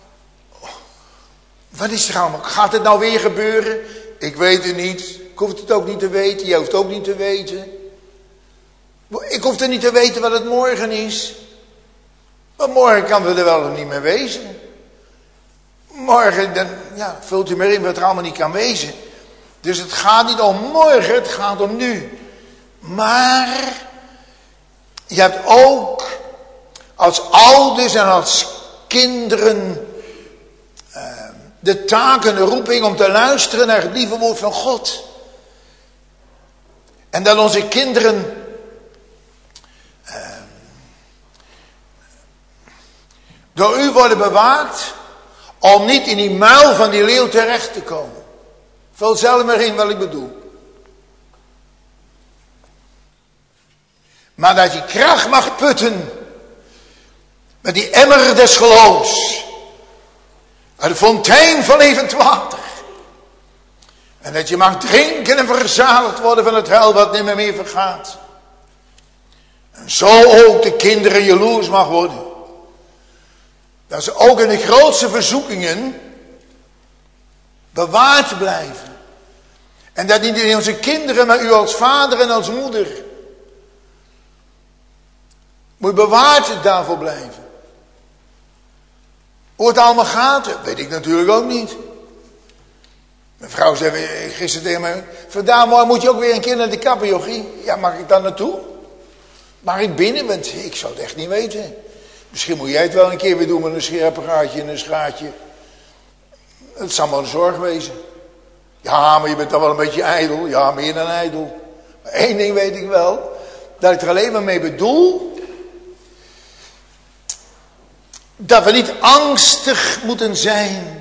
Speaker 2: Wat is er allemaal? Gaat het nou weer gebeuren? Ik weet het niet. Ik hoef het ook niet te weten. Jij hoeft het ook niet te weten. Ik hoef er niet te weten wat het morgen is. Want morgen kan we er wel nog niet meer wezen. Morgen, dan vult u maar in wat er allemaal niet kan wezen. Dus het gaat niet om morgen, het gaat om nu. Maar je hebt ook als ouders en als kinderen de taak en de roeping om te luisteren naar het lieve woord van God. En dat onze kinderen door u worden bewaakt om niet in die muil van die leeuw terecht te komen. Vul zelf maar in wat ik bedoel. Maar dat je kracht mag putten met die emmer des geloofs. Uit de fontein van levend water. En dat je mag drinken en verzadigd worden van het heil wat nimmer meer vergaat. En zo ook de kinderen jaloers mag worden. Dat ze ook in de grootste verzoekingen bewaard blijven. En dat niet in onze kinderen, maar u als vader en als moeder. Moet bewaard daarvoor blijven. Hoe het allemaal gaat, weet ik natuurlijk ook niet. Mijn vrouw zei gisteren tegen mij. Vandaag morgen moet je ook weer een keer naar de kapper, jochie. Ja, mag ik dan naartoe? Mag ik binnen? Want ik zou het echt niet weten. Misschien moet jij het wel een keer weer doen met een scheerapparaatje en een schaartje. Het zal maar een zorg wezen. Ja, maar je bent dan wel een beetje ijdel. Ja, meer dan ijdel. Maar één ding weet ik wel. Dat ik er alleen maar mee bedoel. Dat we niet angstig moeten zijn.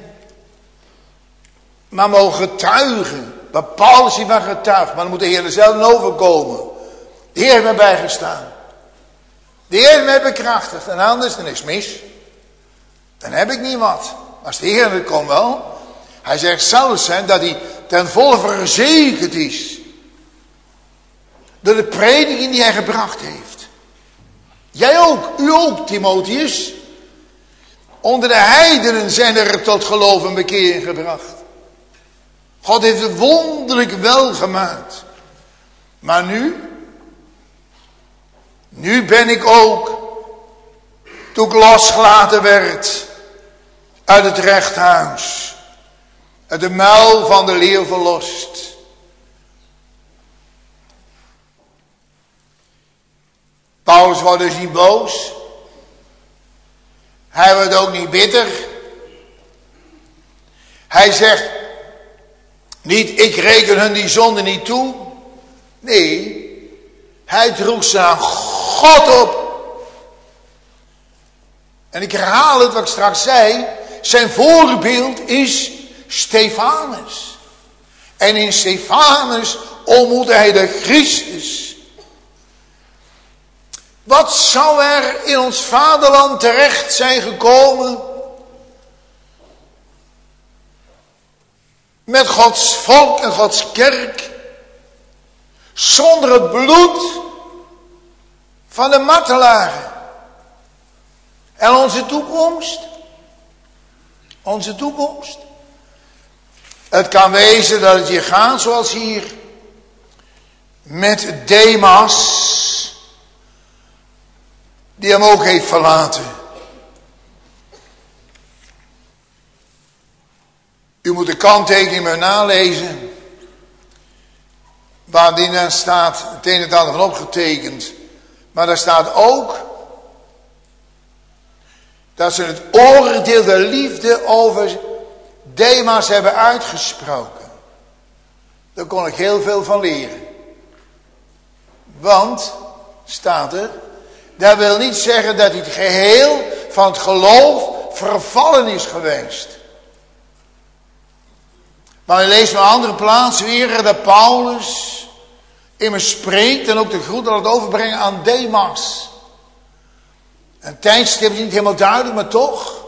Speaker 2: Maar mogen getuigen. Waar Paulus hiervan getuigt. Maar dan moet de Heer er zelf overkomen. De Heer heeft mij bijgestaan. De Heer heeft mij bekrachtigd. En anders, dan is het mis. Dan heb ik niet wat. als de Heer het kon wel. Hij zegt zelfs zijn dat hij ten volle verzekerd is. Door de prediking die hij gebracht heeft. Jij ook, u ook, Timotheus. Onder de heidenen zijn er tot geloof en bekering gebracht. God heeft het wonderlijk wel gemaakt. Maar nu ben ik ook, toen ik losgelaten werd uit het rechthuis, uit de muil van de leeuw verlost. Paulus wordt dus niet boos. Hij wordt ook niet bitter. Hij zegt niet, ik reken hun die zonde niet toe. Nee, hij droeg ze aan God op. En ik herhaal het wat ik straks zei. Zijn voorbeeld is Stefanus. En in Stefanus ontmoette hij de Christus. Wat zou er in ons vaderland terecht zijn gekomen met Gods volk en Gods kerk zonder het bloed van de martelaren? En onze toekomst? Onze toekomst? Het kan wezen dat het hier gaat zoals hier met Demas, die hem ook heeft verlaten. U moet de kanttekening maar nalezen, waarin dan staat het een en het ander van opgetekend. Maar daar staat ook dat ze het oordeel der liefde over Demas hebben uitgesproken. Daar kon ik heel veel van leren. Want, staat er, dat wil niet zeggen dat hij het geheel van het geloof vervallen is geweest. Maar je leest op een andere plaats weer dat Paulus immers spreekt en ook de groet laat overbrengen aan Demas. Een tijdstip is niet helemaal duidelijk, maar toch.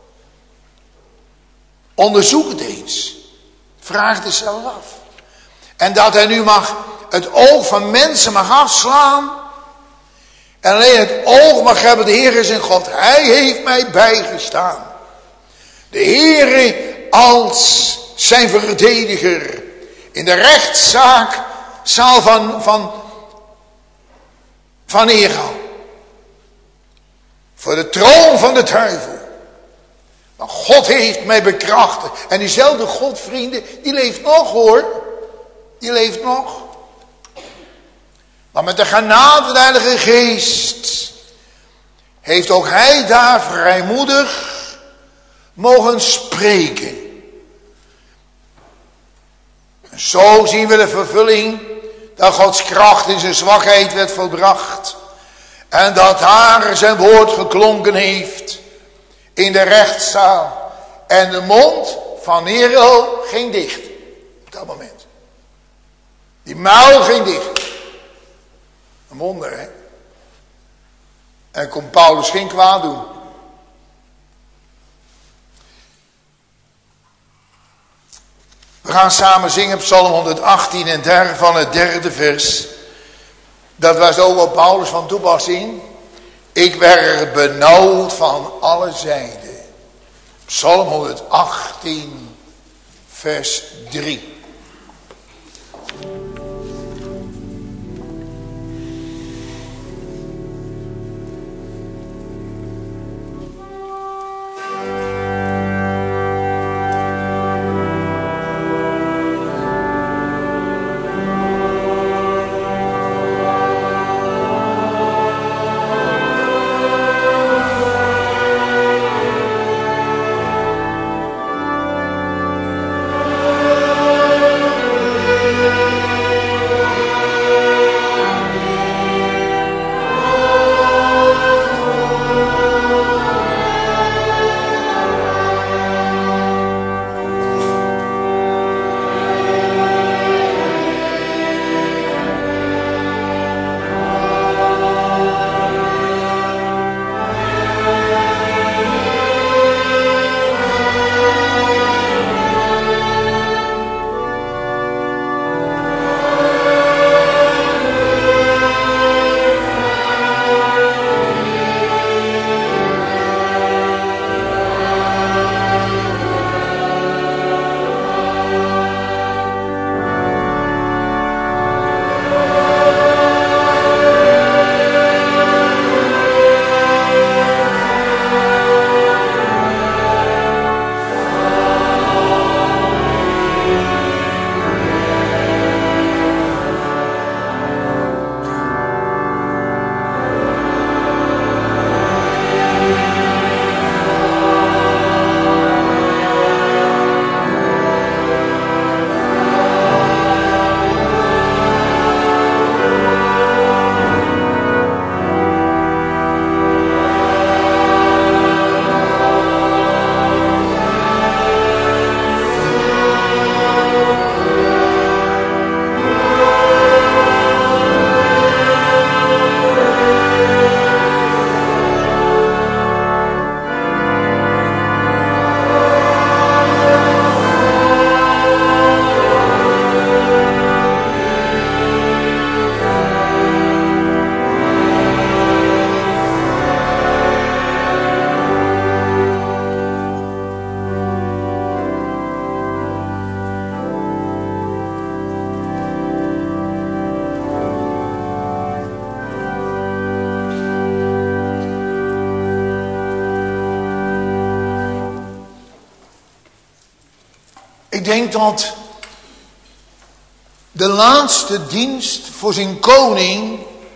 Speaker 2: Onderzoek het eens. Vraag het eens zelf af. En dat hij nu het oog van mensen mag afslaan. En alleen het oog mag hebben, de Heer is in God. Hij heeft mij bijgestaan. De Heer als zijn verdediger. In de rechtszaal van Neergal. Voor de troon van de duivel. Maar God heeft mij bekrachtigd. En diezelfde God, vrienden, die leeft nog hoor. Die leeft nog. Maar met de genade van de Heilige Geest heeft ook hij daar vrijmoedig mogen spreken. En zo zien we de vervulling dat Gods kracht in zijn zwakheid werd volbracht. En dat daar zijn woord geklonken heeft in de rechtszaal. En de mond van Nero ging dicht op dat moment. Die muil ging dicht. Een wonder, hè? En kon Paulus geen kwaad doen. We gaan samen zingen Psalm 118 en daarvan het derde vers. Dat was ook wat Paulus van toepassing. Ik werd benauwd van alle zijden. Psalm 118 vers 3. denk dat de laatste dienst voor zijn koning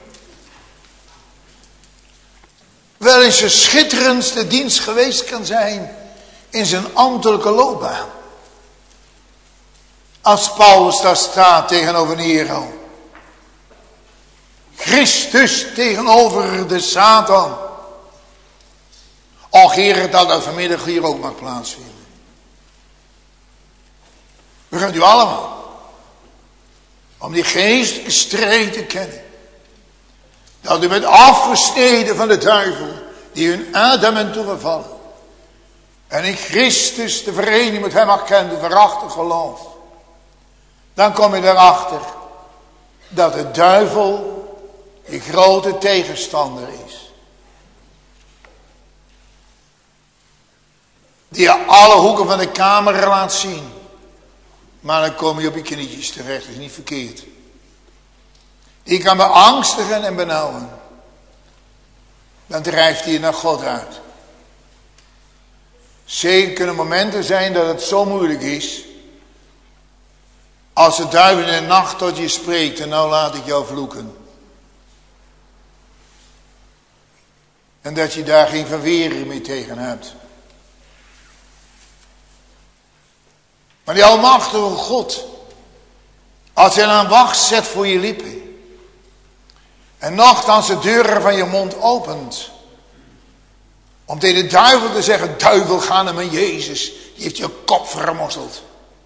Speaker 2: wel eens de schitterendste dienst geweest kan zijn in zijn ambtelijke loopbaan. Als Paulus daar staat tegenover Nero. Christus tegenover de Satan. Och, Heer, dat vanmiddag hier ook mag plaatsvinden. We gaan u allemaal. Om die geestelijke strijd te kennen. Dat u bent afgesneden van de duivel. Die hun Adam en toegevallen. En in Christus de vereniging met hem erkent. De waarachtig geloof. Dan kom je erachter. Dat de duivel die grote tegenstander is. Die je alle hoeken van de kamer laat zien. Maar dan kom je op je knietjes terecht. Dat is niet verkeerd. Die kan beangstigen en benauwen. Dan drijft hij je naar God uit. Zeker kunnen momenten zijn dat het zo moeilijk is. Als de duivel in de nacht tot je spreekt. En nou laat ik jou vloeken. En dat je daar geen verwering mee tegen hebt. Maar die almachtige God. Als hij een wacht zet voor je lippen. En nochtans de deuren van je mond opent. Om tegen de duivel te zeggen. Duivel, ga naar mijn Jezus. Die heeft je kop vermorzeld.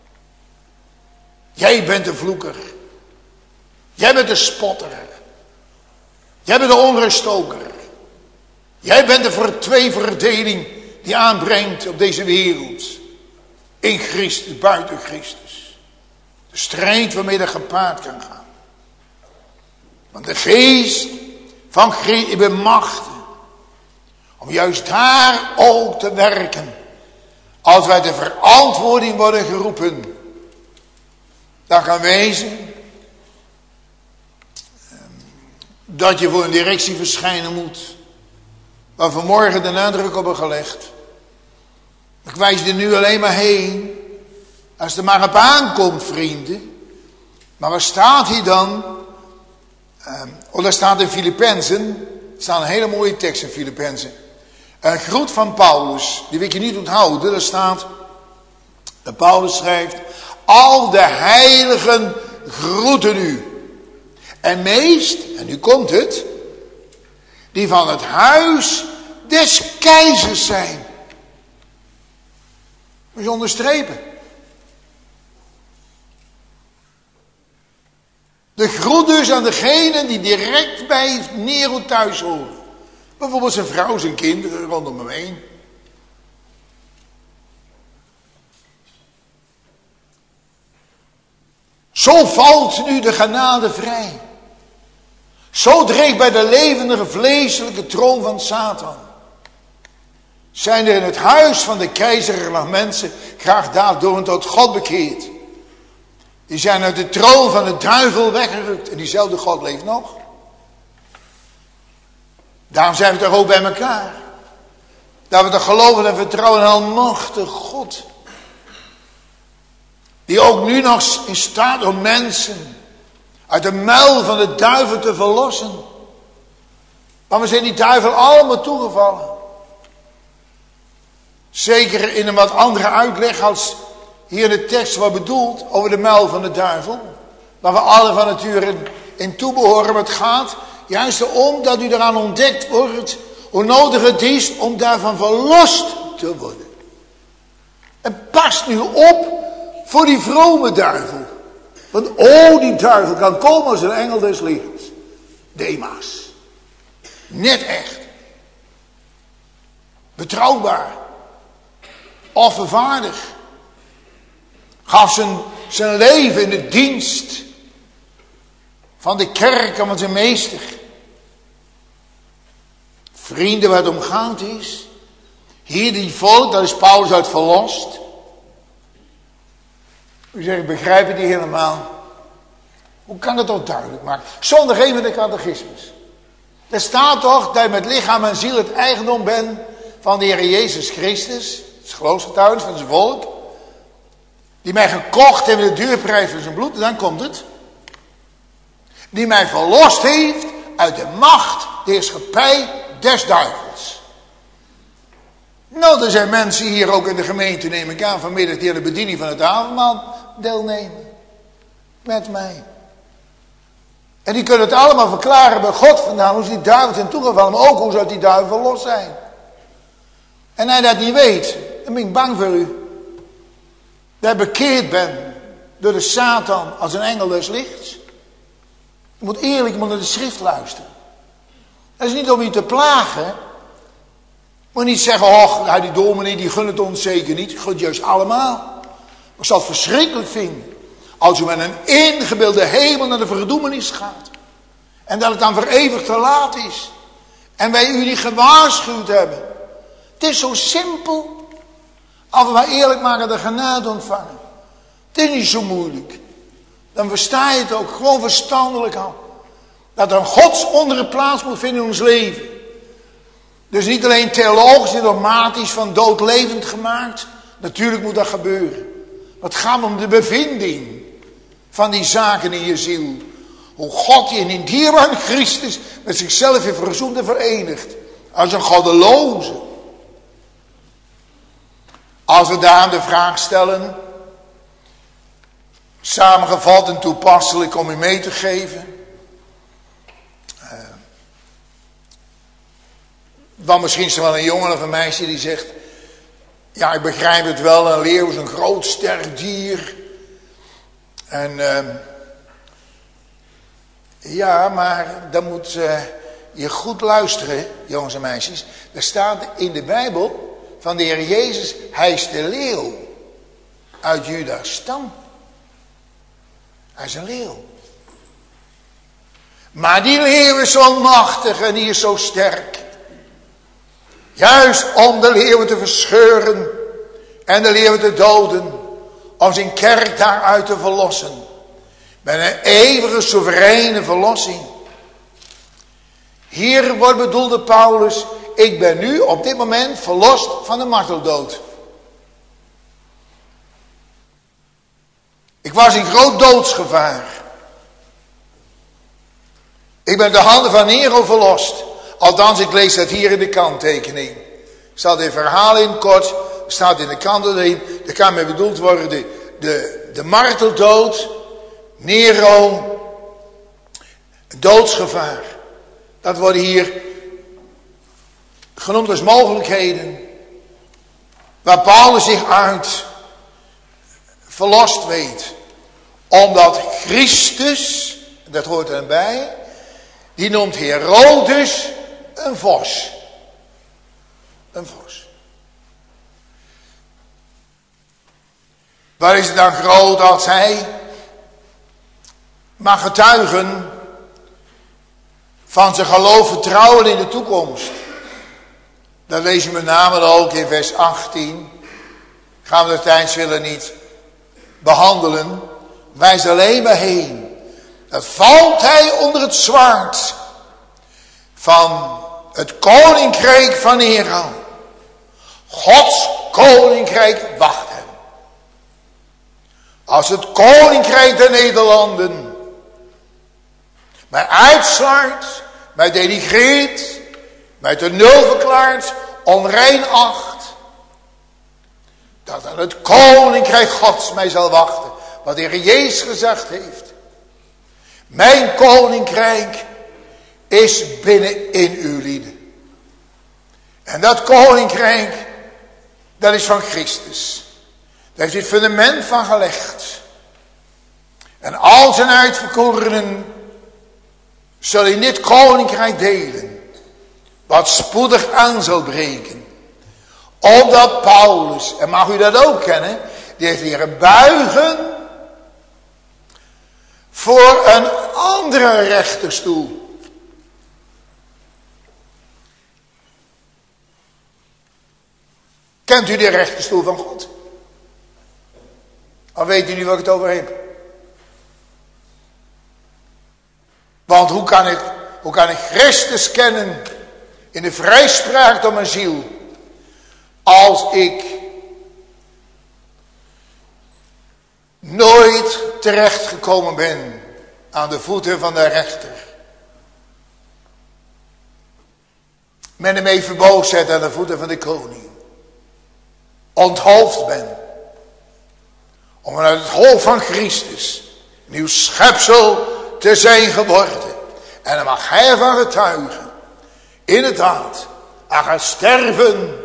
Speaker 2: Jij bent de vloeker. Jij bent de spotter. Jij bent de onruststoker. Jij bent de tweeverdeling die aanbrengt op deze wereld. In Christus, buiten Christus. De strijd waarmee er gepaard kan gaan. Want de geest van Christus bemachtigt. Om juist daar ook te werken. Als wij de verantwoording worden geroepen. Dan kan wezen. Dat je voor een directie verschijnen moet. Waar vanmorgen de nadruk op is gelegd. Ik wijs er nu alleen maar heen. Als er maar op aankomt, vrienden. Maar waar staat hij dan? Daar staat in Filippenzen. Er staan een hele mooie tekst in Filippenzen. Een groet van Paulus. Die wil je niet onthouden. Daar staat. Dat Paulus schrijft. Al de heiligen groeten u. En meest, en nu komt het. Die van het huis des keizers zijn. Moet je onderstrepen. De groet dus aan degenen die direct bij Nero thuis horen. Bijvoorbeeld zijn vrouw, zijn kinderen rondom hem heen. Zo valt nu de genade vrij. Zo dreigt bij de levendige vleeselijke troon van Satan. Zijn er in het huis van de keizer nog mensen graag daardoor tot God bekeerd. Die zijn uit de troon van de duivel weggerukt. En diezelfde God leeft nog. Daarom zijn we toch ook bij elkaar. Dat we toch geloven en vertrouwen in een almachtige God. Die ook nu nog in staat om mensen uit de muil van de duivel te verlossen. Maar we zijn die duivel allemaal toegevallen. Zeker in een wat andere uitleg als hier in de tekst wordt bedoeld over de muil van de duivel. Waar we alle van nature in toebehoren. Maar het gaat juist erom dat u eraan ontdekt wordt hoe nodig het is om daarvan verlost te worden. En pas nu op voor die vrome duivel. Want die duivel kan komen als een engel des lichts. Demas. Net echt. Betrouwbaar. Offervaardig. Gaf zijn leven in de dienst van de kerk en van zijn meester. Vrienden, waar het om gaat is. Hier die volk, daar is Paulus uit verlost. U zegt, ik begrijp het niet helemaal. Hoe kan het toch duidelijk maken? Zonder geen van de catechismus. Er staat toch dat je met lichaam en ziel het eigendom bent van de Heer Jezus Christus. Het is geloofsgetuigenis van zijn volk. Die mij gekocht heeft met de duurprijs van zijn bloed. En dan komt het. Die mij verlost heeft uit de macht, de heerschappij des duivels. Nou, er zijn mensen hier ook in de gemeente, neem ik aan, vanmiddag die aan de bediening van het avondmaal deelnemen. Met mij. En die kunnen het allemaal verklaren bij God vandaan, hoe ze die duivel zijn toegevallen, maar ook hoe zou die duivel los zijn. En hij dat niet weet, dan ben ik bang voor u. Dat je bekeerd bent door de Satan als een engel des lichts. Je moet eerlijk naar de schrift luisteren. Dat is niet om je te plagen. Je moet niet zeggen, oh, die dominee die gunt het ons zeker niet. Die gunt juist allemaal. Maar ik zal het verschrikkelijk vinden als u met een ingebeelde hemel naar de verdoemenis gaat. En dat het dan voor eeuwig te laat is. En wij u niet gewaarschuwd hebben. Het is zo simpel. Als we maar eerlijk maken de genade ontvangen. Het is niet zo moeilijk. Dan versta je het ook gewoon verstandelijk al. Dat er een godswondere plaats moet vinden in ons leven. Dus niet alleen theologisch en dogmatisch van dood levend gemaakt. Natuurlijk moet dat gebeuren. Maar het gaat om de bevinding van die zaken in je ziel. Hoe God je in dierbare Christus met zichzelf heeft verzoend en verenigd. Als een goddeloze. Als we daar de vraag stellen. Samengevat en toepasselijk om u mee te geven. Dan misschien is er wel een jongen of een meisje die zegt. Ja, ik begrijp het wel, een leeuw is een groot sterk dier. En ja, maar dan moet je goed luisteren, jongens en meisjes. Er staat in de Bijbel van de Heer Jezus, hij is de leeuw uit Juda's stam. Hij is een leeuw. Maar die leeuw is zo machtig en die is zo sterk. Juist om de leeuwen te verscheuren en de leeuwen te doden. Om zijn kerk daaruit te verlossen. Met een eeuwige soevereine verlossing. Hier wordt bedoelde Paulus, ik ben nu op dit moment verlost van de marteldood. Ik was in groot doodsgevaar. Ik ben de handen van Nero verlost. Althans, ik lees dat hier in de kanttekening. Er staat een verhaal in kort. Er staat in de kanttekening. Er kan mee bedoeld worden de marteldood. Nero. Doodsgevaar. Dat worden hier genoemd als mogelijkheden. Waar Paulus zich uit verlost weet. Omdat Christus, dat hoort erbij, die noemt Herodes een vos. Een vos. Waar is het dan groot als hij mag getuigen van zijn geloof vertrouwen in de toekomst. Dat lezen we met name ook in vers 18. Gaan we de tijdens willen niet behandelen. Wijs alleen maar heen. Dat valt hij onder het zwaard van het koninkrijk van Nero. Gods koninkrijk wacht hem. Als het koninkrijk der Nederlanden mij uitsluit, mij denigreert, mij te nul verklaart, onrein acht, dat aan het koninkrijk Gods mij zal wachten. Wat de Heer Jezus gezegd heeft. Mijn koninkrijk is binnenin uw lieden. En dat koninkrijk, dat is van Christus. Daar is het fundament van gelegd. En al zijn uitverkorenen zullen in dit koninkrijk delen. Wat spoedig aan zal breken. Omdat Paulus, en mag u dat ook kennen, die heeft leren buigen voor een andere rechterstoel. Kent u de rechterstoel van God? Of weet u niet waar ik het over heb? Want hoe kan ik Christus kennen in de vrijspraak door mijn ziel, als ik ooit terechtgekomen ben aan de voeten van de rechter, met hem even boos zet aan de voeten van de koning, onthoofd ben, om vanuit het hoofd van Christus nieuw schepsel te zijn geworden. En dan mag hij ervan getuigen, inderdaad, hij gaat sterven,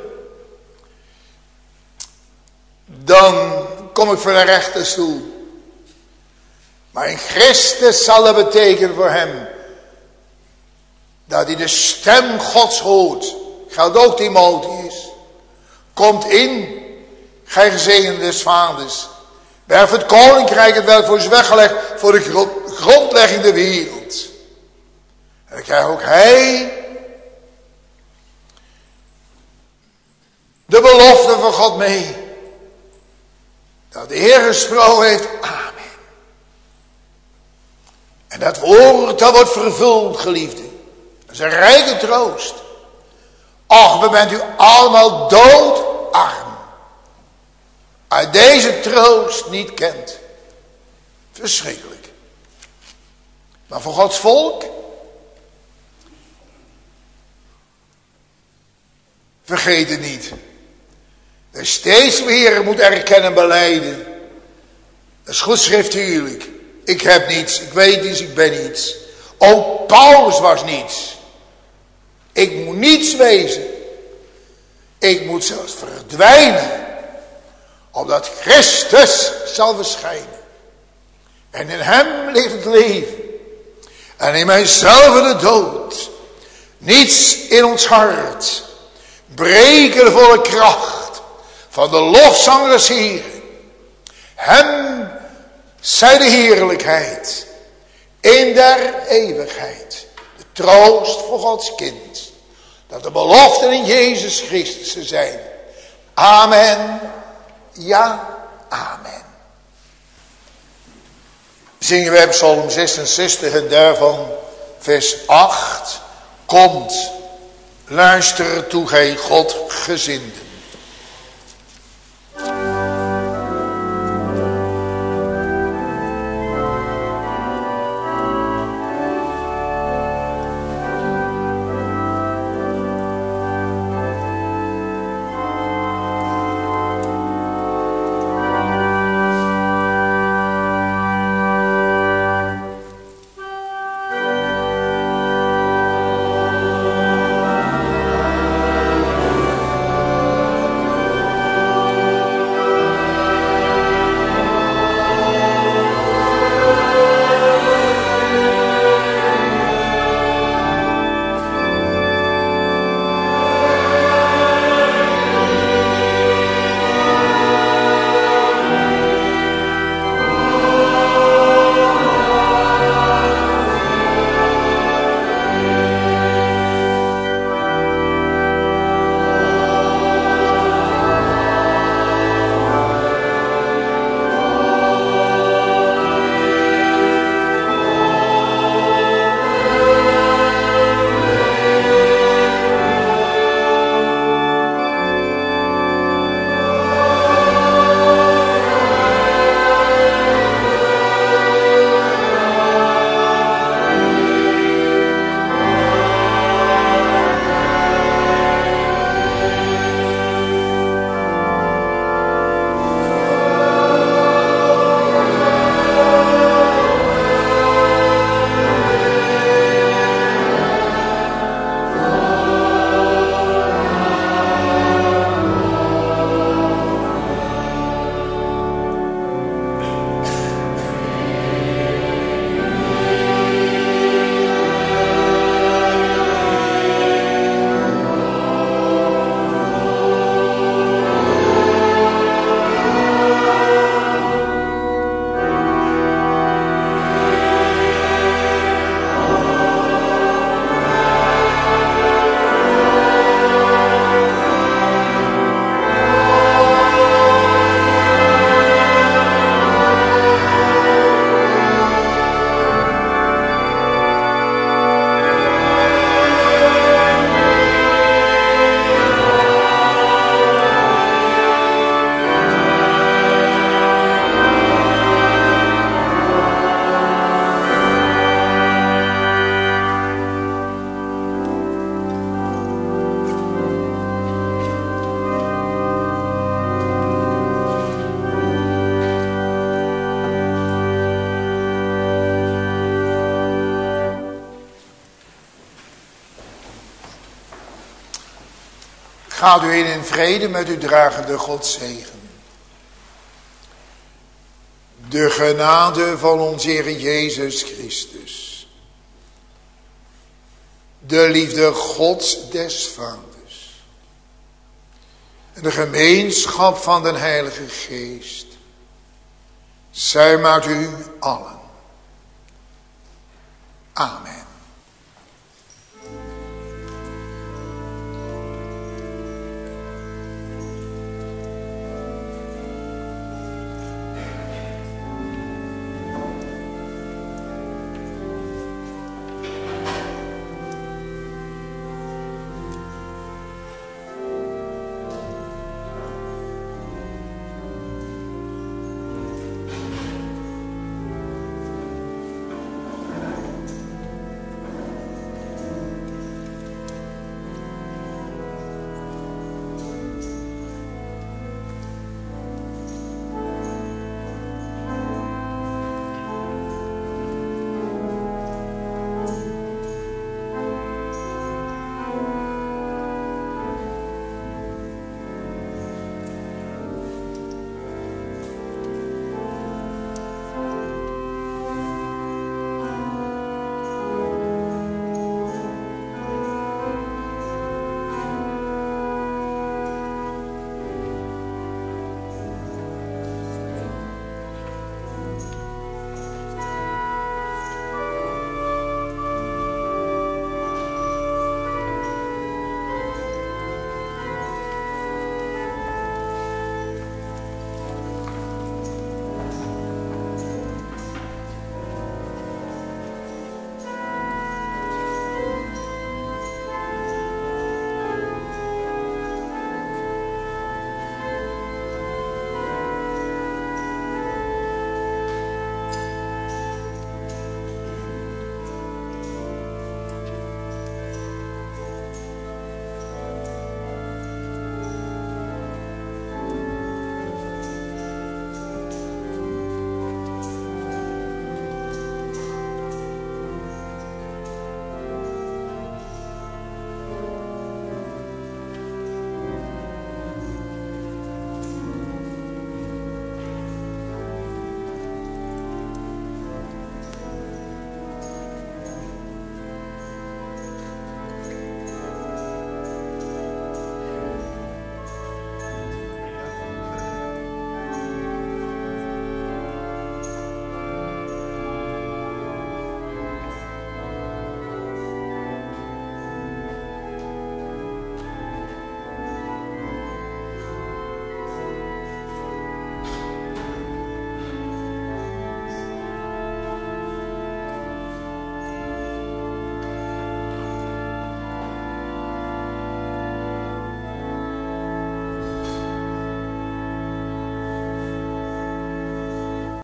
Speaker 2: dan kom ik voor de rechterstoel. Maar in Christus zal het betekenen voor hem dat hij de stem Gods hoort. Geldt ook Timotheus. Komt in, gij gezegende des vaders. Werf het koninkrijk het wel voor is weggelegd voor de grondlegging der wereld. En dan krijgt ook hij de belofte van God mee. Dat de Heer gesproken heeft, amen. En dat woord, dat wordt vervuld, geliefde. Dat is een rijke troost. Och, we bent u allemaal doodarm. Uit deze troost niet kent. Verschrikkelijk. Maar voor Gods volk, vergeet het niet. Dat steeds weer moet erkennen en belijden. Dat is goed schriftuurlijk. Ik heb niets, ik weet niets, ik ben niets. Ook Paulus was niets. Ik moet niets wezen. Ik moet zelfs verdwijnen. Opdat Christus zal verschijnen. En in hem ligt het leven. En in mijzelf de dood. Niets in ons hart. Breken de volle kracht van de lofzang des Heeren. Hem zij de heerlijkheid in der eeuwigheid. De troost voor Gods kind. Dat de beloften in Jezus Christus zijn. Amen. Ja, amen. Zingen wij Psalm 66 en daarvan vers 8. Komt, luister toe gij Godgezinden. Gaat u in vrede met uw dragende Godzegen. De genade van onze Heer Jezus Christus. De liefde Gods des Vaders. En de gemeenschap van de Heilige Geest. Zij met u allen. Amen.